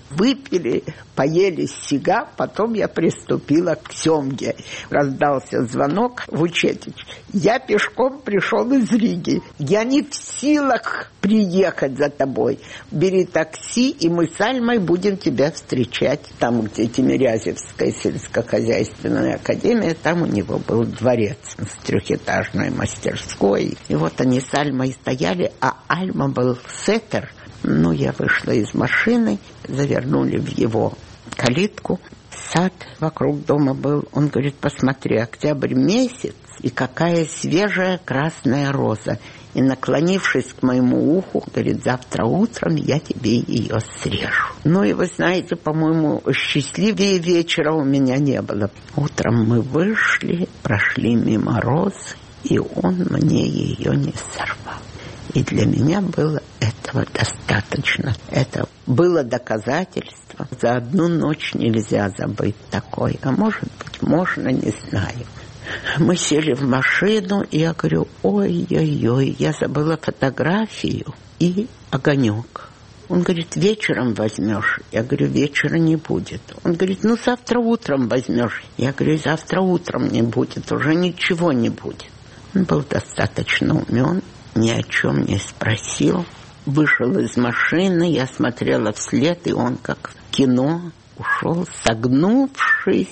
Выпили, поели сига, потом я приступила к семге. Раздался звонок в Учетич. Я пешком пришел из Риги. Я не в силах приехать за тобой. Бери такси, и мы с Альмой будем тебя встречать. Там, где Тимирязевская сельскохозяйственная академия, там у него был дворец с трехэтажной мастерской. И вот они с Альмой стояли, а Альма был сеттер. Ну, я вышла из машины, завернули в его калитку. Сад вокруг дома был. Он говорит, посмотри, октябрь месяц, и какая свежая красная роза. И, наклонившись к моему уху, говорит, завтра утром я тебе ее срежу. Ну, и вы знаете, по-моему, счастливее вечера у меня не было. Утром мы вышли, прошли мимо розы, и он мне ее не сорвал. И для меня было этого достаточно. Это было доказательство. За одну ночь нельзя забыть такое. А может быть, можно, не знаю. Мы сели в машину, и я говорю, ой-ой-ой, я забыла фотографию и огонек. Он говорит, вечером возьмешь. Я говорю, вечера не будет. Он говорит, ну, завтра утром возьмешь. Я говорю, завтра утром не будет, уже ничего не будет. Он был достаточно умен. Ни о чем не спросил. Вышел из машины, я смотрела вслед, и он, как в кино, ушел, согнувшись.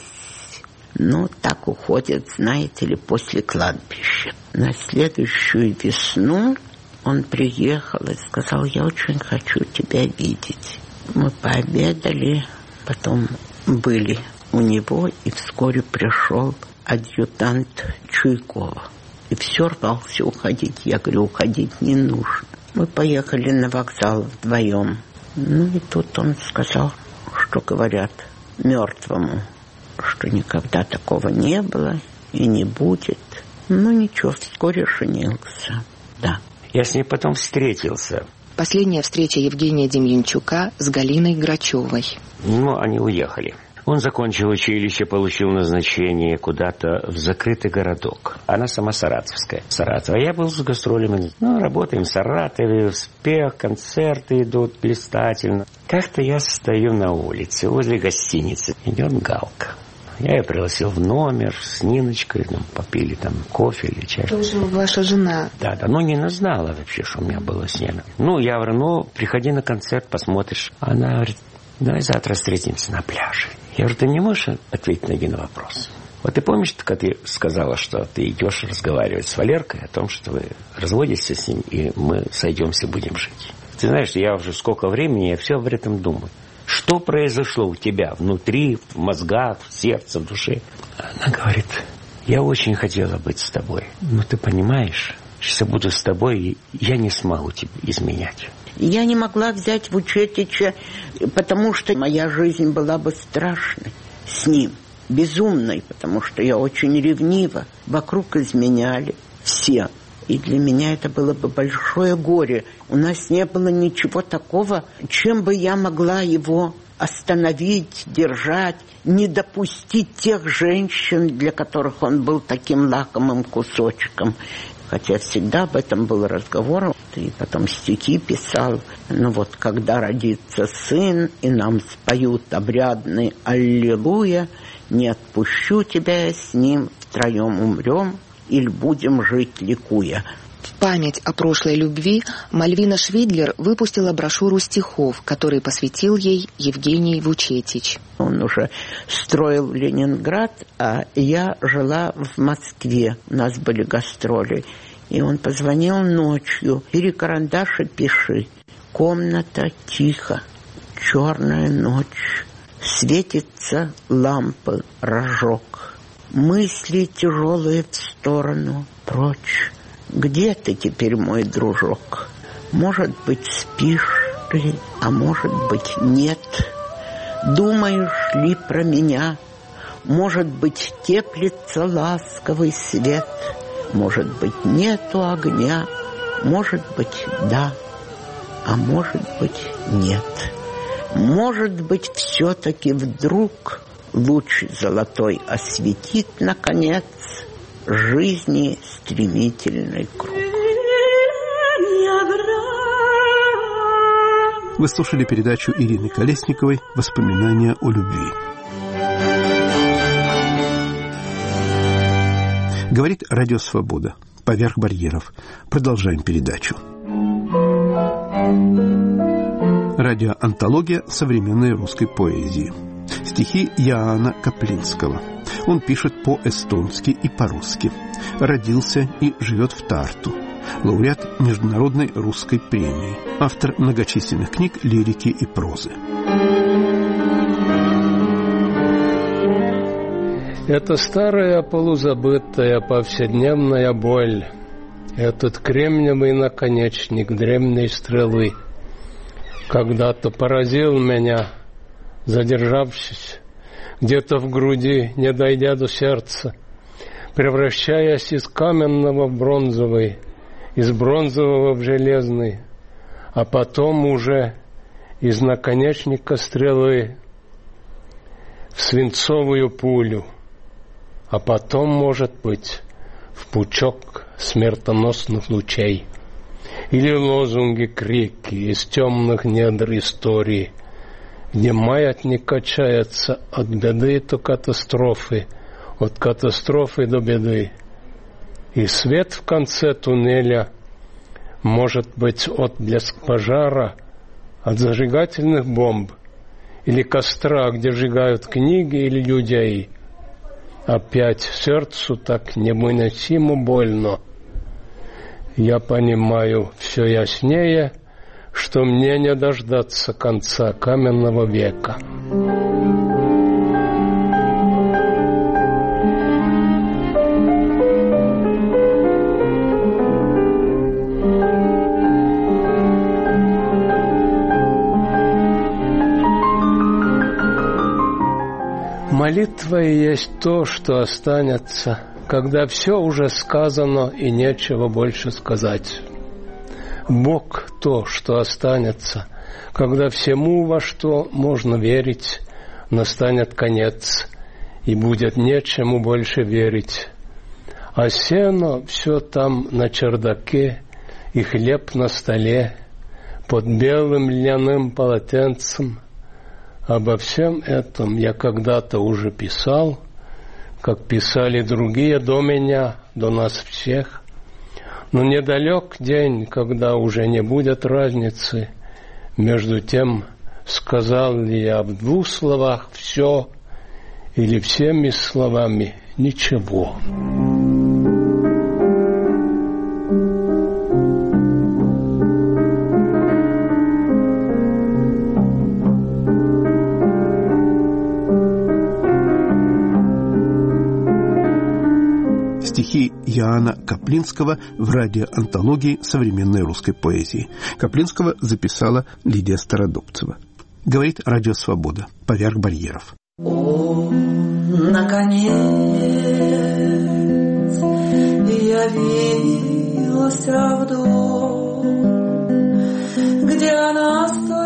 Ну, так уходит, знаете ли, после кладбища. На следующую весну он приехал и сказал, я очень хочу тебя видеть. Мы пообедали, потом были у него, и вскоре пришел адъютант Чуйкова. И все рвался уходить. Я говорю, уходить не нужно. Мы поехали на вокзал вдвоем. Ну и тут он сказал, что говорят мертвому, что никогда такого не было и не будет. Ну ничего, вскоре женился. Да. Я с ней потом встретился. Последняя встреча Евгения Демьянчука с Галиной Грачевой. Ну, они уехали. Он закончил училище, получил назначение куда-то в закрытый городок. Она сама саратовская. Саратов. А я был с гастролями. Ну, работаем в Саратове, успех, концерты идут блистательно. Как-то я стою на улице, возле гостиницы. Идет Галка. Я ее пригласил в номер с Ниночкой, ну, попили там кофе или чай. Тоже ваша жена. Да, да, но Нина знала вообще, что у меня было с ней. Ну, я говорю, ну, приходи на концерт, посмотришь. Она говорит, давай завтра встретимся на пляже. Я говорю, ты не можешь ответить на один вопрос? Вот ты помнишь, когда ты сказала, что ты идешь разговаривать с Валеркой о том, что вы разводитесь с ним, и мы сойдемся, будем жить? Ты знаешь, я уже сколько времени, я все об этом думаю. Что произошло у тебя внутри, в мозгах, в сердце, в душе? Она говорит, я очень хотела быть с тобой, но ты понимаешь, если я буду с тобой, я не смогу тебя изменять. Я не могла взять в Учетича, потому что моя жизнь была бы страшной с ним, безумной, потому что я очень ревнива. Вокруг изменяли все. И для меня это было бы большое горе. У нас не было ничего такого, чем бы я могла его остановить, держать, не допустить тех женщин, для которых он был таким лакомым кусочком. Хотя всегда об этом был разговор. И потом стихи писал. Ну вот, когда родится сын, и нам споют обрядный «Аллилуйя», не отпущу тебя с ним, втроем умрем, или будем жить ликуя. В память о прошлой любви Мальвина Швидлер выпустила брошюру стихов, который посвятил ей Евгений Вучетич. Он уже строил Ленинград, а я жила в Москве. У нас были гастроли. И он позвонил ночью. «Бери карандаш и пиши. Комната тихо, черная ночь. Светится лампы рожок. Мысли тяжелые в сторону, прочь. Где ты теперь, мой дружок? Может быть, спишь ты, а может быть, нет. Думаешь ли про меня? Может быть, теплится ласковый свет. Может быть, нету огня. Может быть, да, а может быть, нет. Может быть, все-таки вдруг луч золотой осветит, наконец, жизни стремительный круг». Вы слушали передачу Ирины Колесниковой «Воспоминания о любви». Говорит Радио Свобода. Поверх барьеров. Продолжаем передачу. Радиоантология современной русской поэзии. Стихи Яана Каплинского. Он пишет по-эстонски и по-русски. Родился и живет в Тарту. Лауреат Международной русской премии. Автор многочисленных книг лирики и прозы. Это старая полузабытая повседневная боль. Этот кремниевый наконечник древней стрелы когда-то поразил меня, задержавшись где-то в груди, не дойдя до сердца, превращаясь из каменного в бронзовый, из бронзового в железный, а потом уже из наконечника стрелы в свинцовую пулю, а потом, может быть, в пучок смертоносных лучей или лозунги, крики из темных недр истории, где маятник качается от беды до катастрофы, от катастрофы до беды. И свет в конце туннеля может быть отблеск пожара от зажигательных бомб или костра, где сжигают книги или людей. Опять сердцу так невыносимо больно. Я понимаю все яснее, что мне не дождаться конца каменного века. Молитва и есть то, что останется, когда все уже сказано и нечего больше сказать. Бог – то, что останется, когда всему, во что можно верить, настанет конец, и будет нечему больше верить. А сено все там на чердаке, и хлеб на столе, под белым льняным полотенцем. Обо всем этом я когда-то уже писал, как писали другие до меня, до нас всех. Но недалек день, когда уже не будет разницы между тем, сказал ли я в двух словах все или всеми словами ничего. Стихи Яана Каплинского в радиоантологии современной русской поэзии. Каплинского записала Лидия Стародубцева. Говорит Радио Свобода. Поверх барьеров. О, наконец, явился в дом, где она сто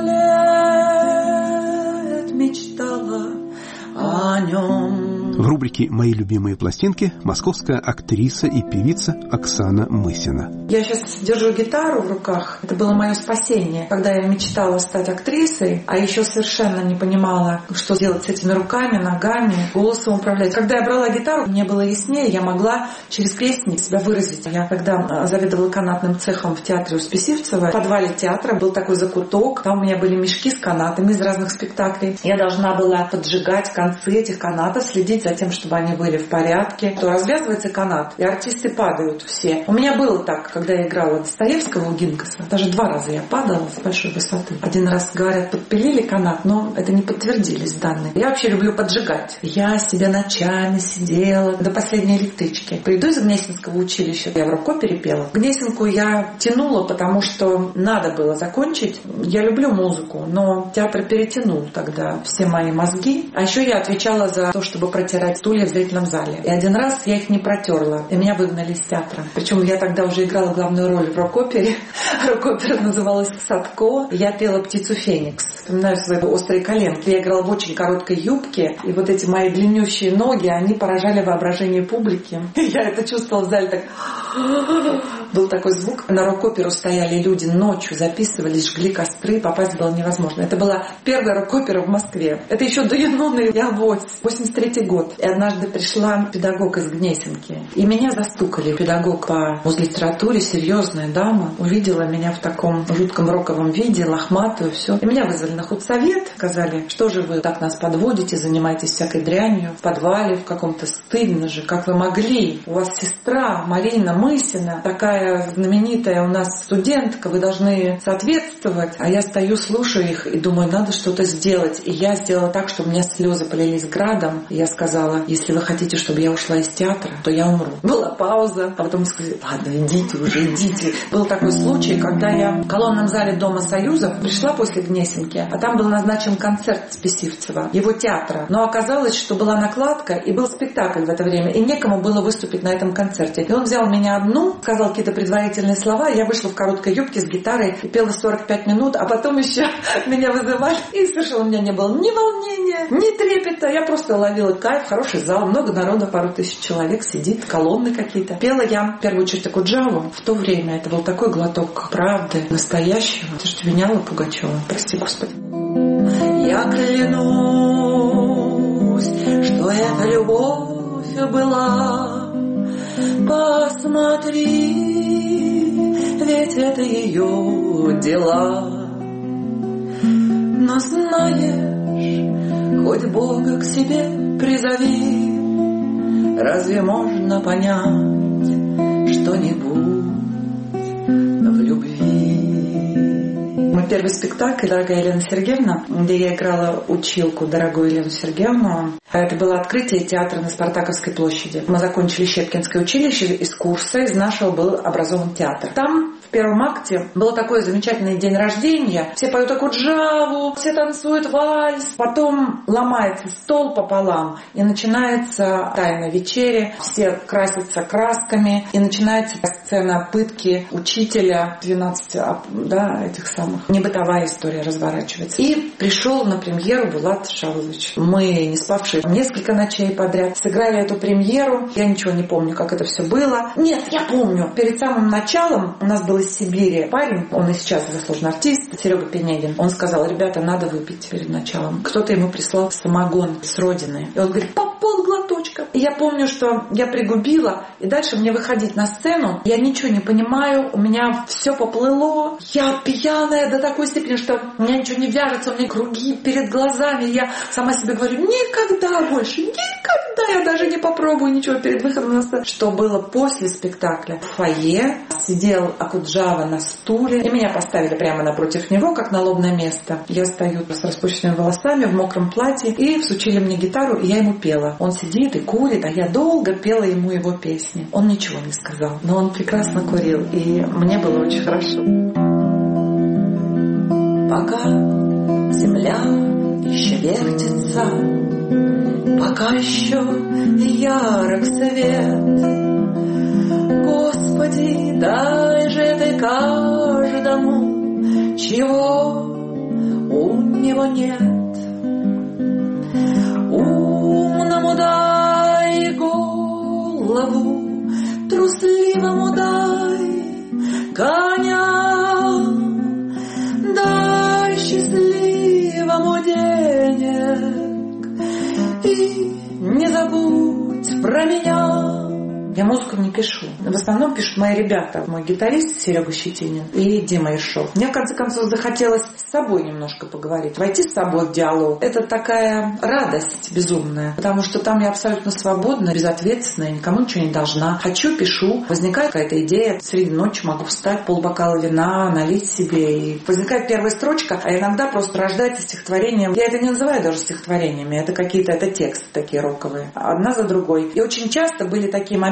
лет мечтала о нем. В рубрике «Мои любимые пластинки» московская актриса и певица Оксана Мысина. Я сейчас держу гитару в руках. Это было мое спасение. Когда я мечтала стать актрисой, а еще совершенно не понимала, что делать с этими руками, ногами, голосом управлять. Когда я брала гитару, мне было яснее, я могла через песни себя выразить. Я когда заведовала канатным цехом в театре Успесивцева, в подвале театра был такой закуток. Там у меня были мешки с канатами из разных спектаклей. Я должна была поджигать концы этих канатов, следить за тем, чтобы они были в порядке. То развязывается канат, и артисты падают все. У меня было так, когда я играла Достоевского у Гинкаса. Даже два раза я падала с большой высоты. Один раз, говорят, подпилили канат, но это не подтвердились данные. Я вообще люблю поджигать. Я себе ночами сидела до последней электрички. Приду из Гнесинского училища, я в рок-опере пела. Гнесинку я тянула, потому что надо было закончить. Я люблю музыку, но театр перетянул тогда все мои мозги. А еще я отвечала за то, чтобы протирать стулья в зрительном зале. И один раз я их не протерла, и меня выгнали из театра. Причем я тогда уже играла главную роль в рок-опере. Рок-опера называлась «Садко». Я пела «Птицу Феникс». вспоминаю свои острые коленки. Я играла в очень короткой юбке, и вот эти мои длиннющие ноги, они поражали воображение публики. Я это чувствовала в зале так. Был такой звук. На рок-оперу стояли люди, ночью записывались, жгли костры, попасть было невозможно. Это была первая рок-опера в Москве. Это еще до Юнона и Авось. восемьдесят третий год. И однажды пришла педагог из Гнесинки. И меня застукали. Педагог по музлитературе, серьезная дама, увидела меня в таком жутком роковом виде, лохматую, все. И меня вызвали на худсовет. Сказали, что же вы так нас подводите, занимаетесь всякой дрянью в подвале, в каком-то, стыдно же, как вы могли. У вас сестра Марина Мысина, такая знаменитая у нас студентка, вы должны соответствовать. А я стою, слушаю их и думаю, надо что-то сделать. И я сделала так, что у меня слезы полились градом. И я сказала, если вы хотите, чтобы я ушла из театра, то я умру. Была пауза, а потом сказали, ладно, идите уже, идите. Был такой случай, когда я в колонном зале Дома Союза пришла после Гнесинки, а там был назначен концерт Списивцева, его театра. Но оказалось, что была накладка и был спектакль в это время, и некому было выступить на этом концерте. И он взял меня одну, сказал какие-то предварительные слова, я вышла в короткой юбке с гитарой и пела сорок пять минут, а потом еще меня вызывали, и совершенно у меня не было ни волнения, ни трепета. Я просто ловила кайф, хороший зал, много народа, пару тысяч человек сидит, колонны какие-то. Пела я в первую очередь такую джаву. В то время это был такой глоток правды, настоящего. Это что меняла Пугачева. Прости, Господи. Я клянусь, что эта любовь была. Посмотри, ведь это ее дела. Но знаешь, хоть Бога к себе призови, разве можно понять что-нибудь в любви? Мой первый спектакль «Дорогая Елена Сергеевна», где я играла училку, дорогую Елену Сергеевну, это было открытие театра на Спартаковской площади. Мы закончили Щепкинское училище, из курса из нашего был образован театр. Там в первом акте был такой замечательный день рождения. Все поют такую джаву, все танцуют вальс. Потом ломается стол пополам, и начинается тайна вечери. Все красятся красками, и начинается сцена пытки учителя. двенадцать да, этих самых. Небытовая история разворачивается. И пришел на премьеру Булат Шавлович. Мы, не спавшие несколько ночей подряд, сыграли эту премьеру. Я ничего не помню, как это все было. Нет, я помню. Перед самым началом у нас был из Сибири парень, он и сейчас заслуженный артист, Серега Пенегин. Он сказал, ребята, надо выпить перед началом. Кто-то ему прислал самогон с родины. И он говорит, по полглоточка. И я помню, что я пригубила, и дальше мне выходить на сцену, я ничего не понимаю, у меня все поплыло. Я пьяная до такой степени, что у меня ничего не вяжется, у меня круги перед глазами. Я сама себе говорю, никогда больше, никогда я даже не попробую ничего перед выходом на сцену. Что было после спектакля? В фойе сидел Акуджава на стуле, и меня поставили прямо напротив него, как налобное место. Я стою с распущенными волосами, в мокром платье, и всучили мне гитару, и я ему пела. Он сидит и курит, а я долго пела ему его песни. Он ничего не сказал, но он прекрасно курил, и мне было очень хорошо. Пока земля еще вертится, пока еще ярок свет, Господи, дай же ты каждому, чего у него нет. Умному дай голову, трусливому дай коня, дай счастливому денег и не забудь про меня. Я музыку не пишу. В основном пишут мои ребята. Мой гитарист Серега Щетинин и Дима Ишов. Мне, в конце концов, захотелось с собой немножко поговорить. Войти с собой в диалог. Это такая радость безумная. Потому что там я абсолютно свободна, безответственная, никому ничего не должна. Хочу, пишу. Возникает какая-то идея. Среди ночи могу встать, полбокала вина, налить себе. И возникает первая строчка, а иногда просто рождается стихотворение. Я это не называю даже стихотворениями. Это какие-то это тексты такие роковые. Одна за другой. И очень часто были такие моменты,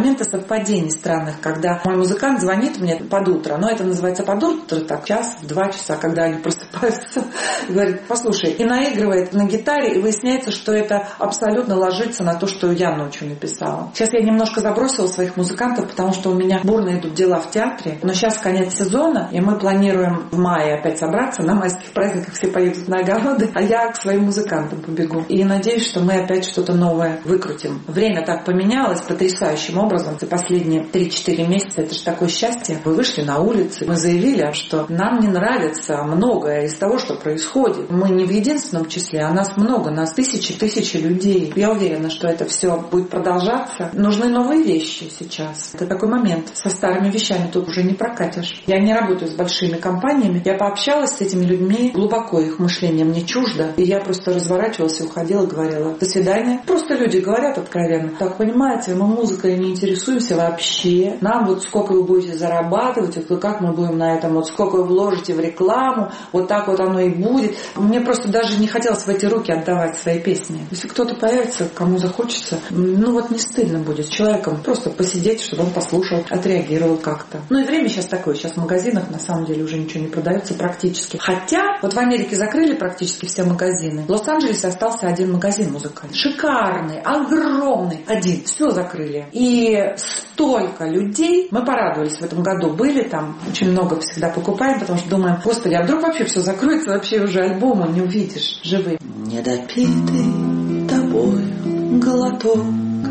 моменты совпадений странных, когда мой музыкант звонит мне под утро, но это называется под утро, так, час, два часа, когда они просыпаются, говорит, послушай, и наигрывает на гитаре, и выясняется, что это абсолютно ложится на то, что я ночью написала. Сейчас я немножко забросила своих музыкантов, потому что у меня бурно идут дела в театре, но сейчас конец сезона, и мы планируем в мае опять собраться, на майских праздниках все поедут на огороды, а я к своим музыкантам побегу. И надеюсь, что мы опять что-то новое выкрутим. Время так поменялось потрясающим образом за последние три-четыре месяца. Это же такое счастье. Вы вышли на улицы, мы заявили, что нам не нравится многое из того, что происходит. Мы не в единственном числе, а нас много, нас тысячи-тысячи людей. Я уверена, что это все будет продолжаться. Нужны новые вещи сейчас. Это такой момент. Со старыми вещами тут уже не прокатишь. Я не работаю с большими компаниями. Я пообщалась с этими людьми, глубоко их мышление мне чуждо. И я просто разворачивалась и уходила, говорила, до свидания. Просто люди говорят откровенно. Так, понимаете, мы музыкой не интересуемся вообще. Нам вот сколько вы будете зарабатывать, вот как мы будем на этом, вот сколько вы вложите в рекламу, вот так вот оно и будет. Мне просто даже не хотелось в эти руки отдавать свои песни. Если кто-то появится, кому захочется, ну вот не стыдно будет с человеком просто посидеть, чтобы он послушал, отреагировал как-то. Ну и время сейчас такое. Сейчас в магазинах на самом деле уже ничего не продается практически. Хотя вот в Америке закрыли практически все магазины. В Лос-Анджелесе остался один магазин музыкальный. Шикарный, огромный. Один. Все закрыли. И столько людей. Мы порадовались в этом году. Были там. Очень много всегда покупаем, потому что думаем, господи, а вдруг вообще все закроется, вообще уже альбома не увидишь живые. Недопитый тобой глоток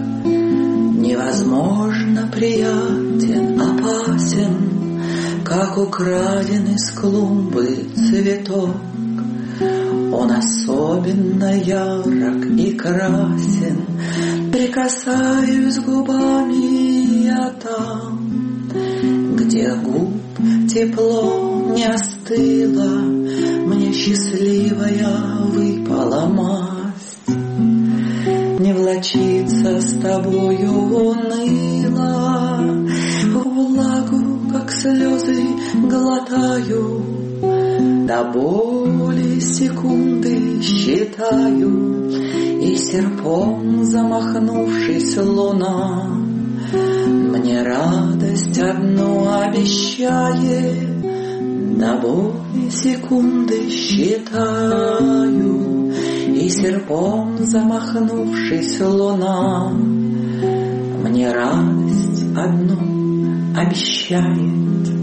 невозможно приятен, опасен, как украденный с клумбы цветок. Он особенно ярок и красен, прикасаюсь губами я там, где губ тепло не остыло, мне счастливая выпала масть. Не влачиться с тобою уныло, влагу, как слезы, глотаю, до боли секунды считаю, и серпом замахнувшись луна мне радость одну обещает, до боли секунды считаю, и серпом замахнувшись луна мне радость одну обещает.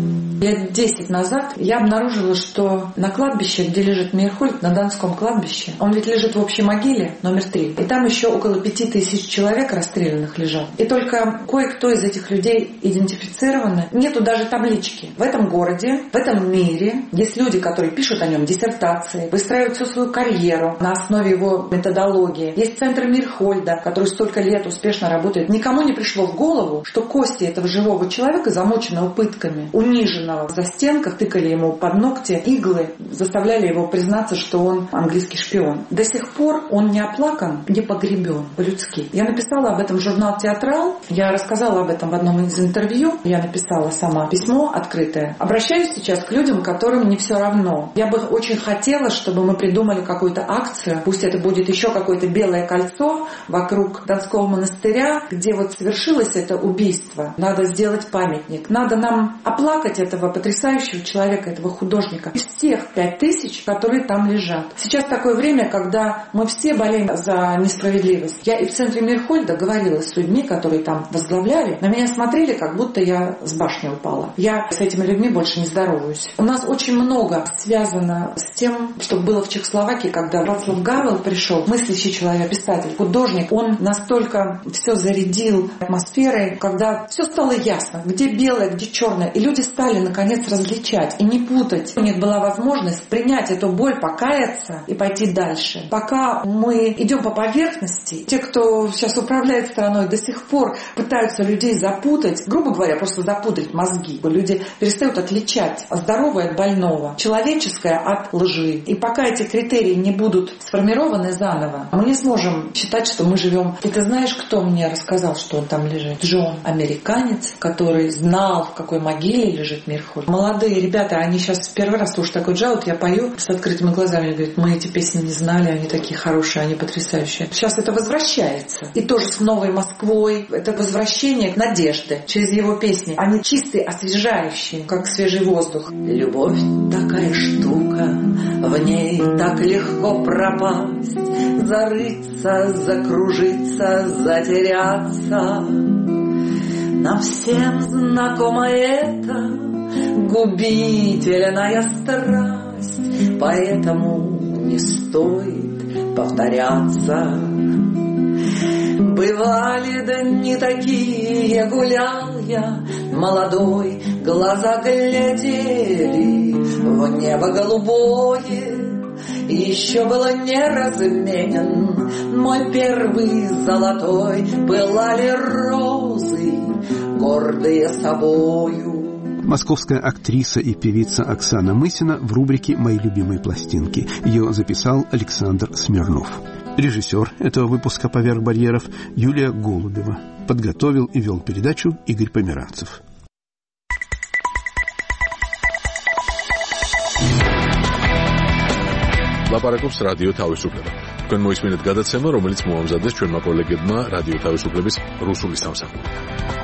Лет десять назад я обнаружила, что на кладбище, где лежит Мейерхольд, на Донском кладбище, он ведь лежит в общей могиле номер три, и там еще около пяти тысяч человек расстрелянных лежат. И только кое-кто из этих людей идентифицированы. Нету даже таблички. В этом городе, в этом мире есть люди, которые пишут о нем диссертации, выстраивают всю свою карьеру на основе его методологии. Есть центр Мейерхольда, который столько лет успешно работает. Никому не пришло в голову, что кости этого живого человека, замученного пытками, униженного в застенках, тыкали ему под ногти иглы, заставляли его признаться, что он английский шпион. До сих пор он не оплакан, не погребен по-людски. Я написала об этом в журнал «Театрал», я рассказала об этом в одном из интервью, я написала сама письмо открытое. Обращаюсь сейчас к людям, которым не все равно. Я бы очень хотела, чтобы мы придумали какую-то акцию, пусть это будет еще какое-то белое кольцо вокруг Донского монастыря, где вот совершилось это убийство. Надо сделать памятник, надо нам оплакать это потрясающего человека, этого художника, из тех пять тысяч, которые там лежат. Сейчас такое время, когда мы все болеем за несправедливость. Я и в центре Мейерхольда говорила с людьми, которые там возглавляли. На меня смотрели, как будто я с башни упала. Я с этими людьми больше не здороваюсь. У нас очень много связано с тем, что было в Чехословакии, когда Вацлав Гавел пришел, мыслящий человек, писатель, художник. Он настолько все зарядил атмосферой, когда все стало ясно, где белое, где черное. И люди стали наконец различать и не путать. У них была возможность принять эту боль, покаяться и пойти дальше. Пока мы идем по поверхности, те, кто сейчас управляет страной, до сих пор пытаются людей запутать, грубо говоря, просто запутать мозги. Люди перестают отличать здоровое от больного, человеческое от лжи. И пока эти критерии не будут сформированы заново, мы не сможем считать, что мы живем. И ты знаешь, кто мне рассказал, что он там лежит? Джон, американец, который знал, в какой могиле лежит Мейерхольд. мир ходят. Молодые ребята, они сейчас первый раз слушают такой джаз, вот я пою с открытыми глазами, говорят, мы эти песни не знали, они такие хорошие, они потрясающие. Сейчас это возвращается. И тоже с новой Москвой. Это возвращение надежды через его песни. Они чистые, освежающие, как свежий воздух. Любовь такая штука, в ней так легко пропасть, зарыться, закружиться, затеряться. Нам всем знакома эта губительная страсть, поэтому не стоит повторяться. Бывали дни такие, гулял я молодой, глаза глядели в небо голубое. Еще было не разменен мой первый золотой, пылали розы, гордые собою. Московская актриса и певица Оксана Мысина в рубрике «Мои любимые пластинки». Ее записал Александр Смирнов. Режиссер этого выпуска «Поверх барьеров» Юлия Голубева. Подготовил и вел передачу Игорь Померанцев. ლაპარაკობს რადიო თავისუფლება. თქვენ მოისმინეთ გადაცემა, რომელიც მოამზადეს ჩვენმა კოლეგებმა რადიო თავისუფლების რუსული სამსახური.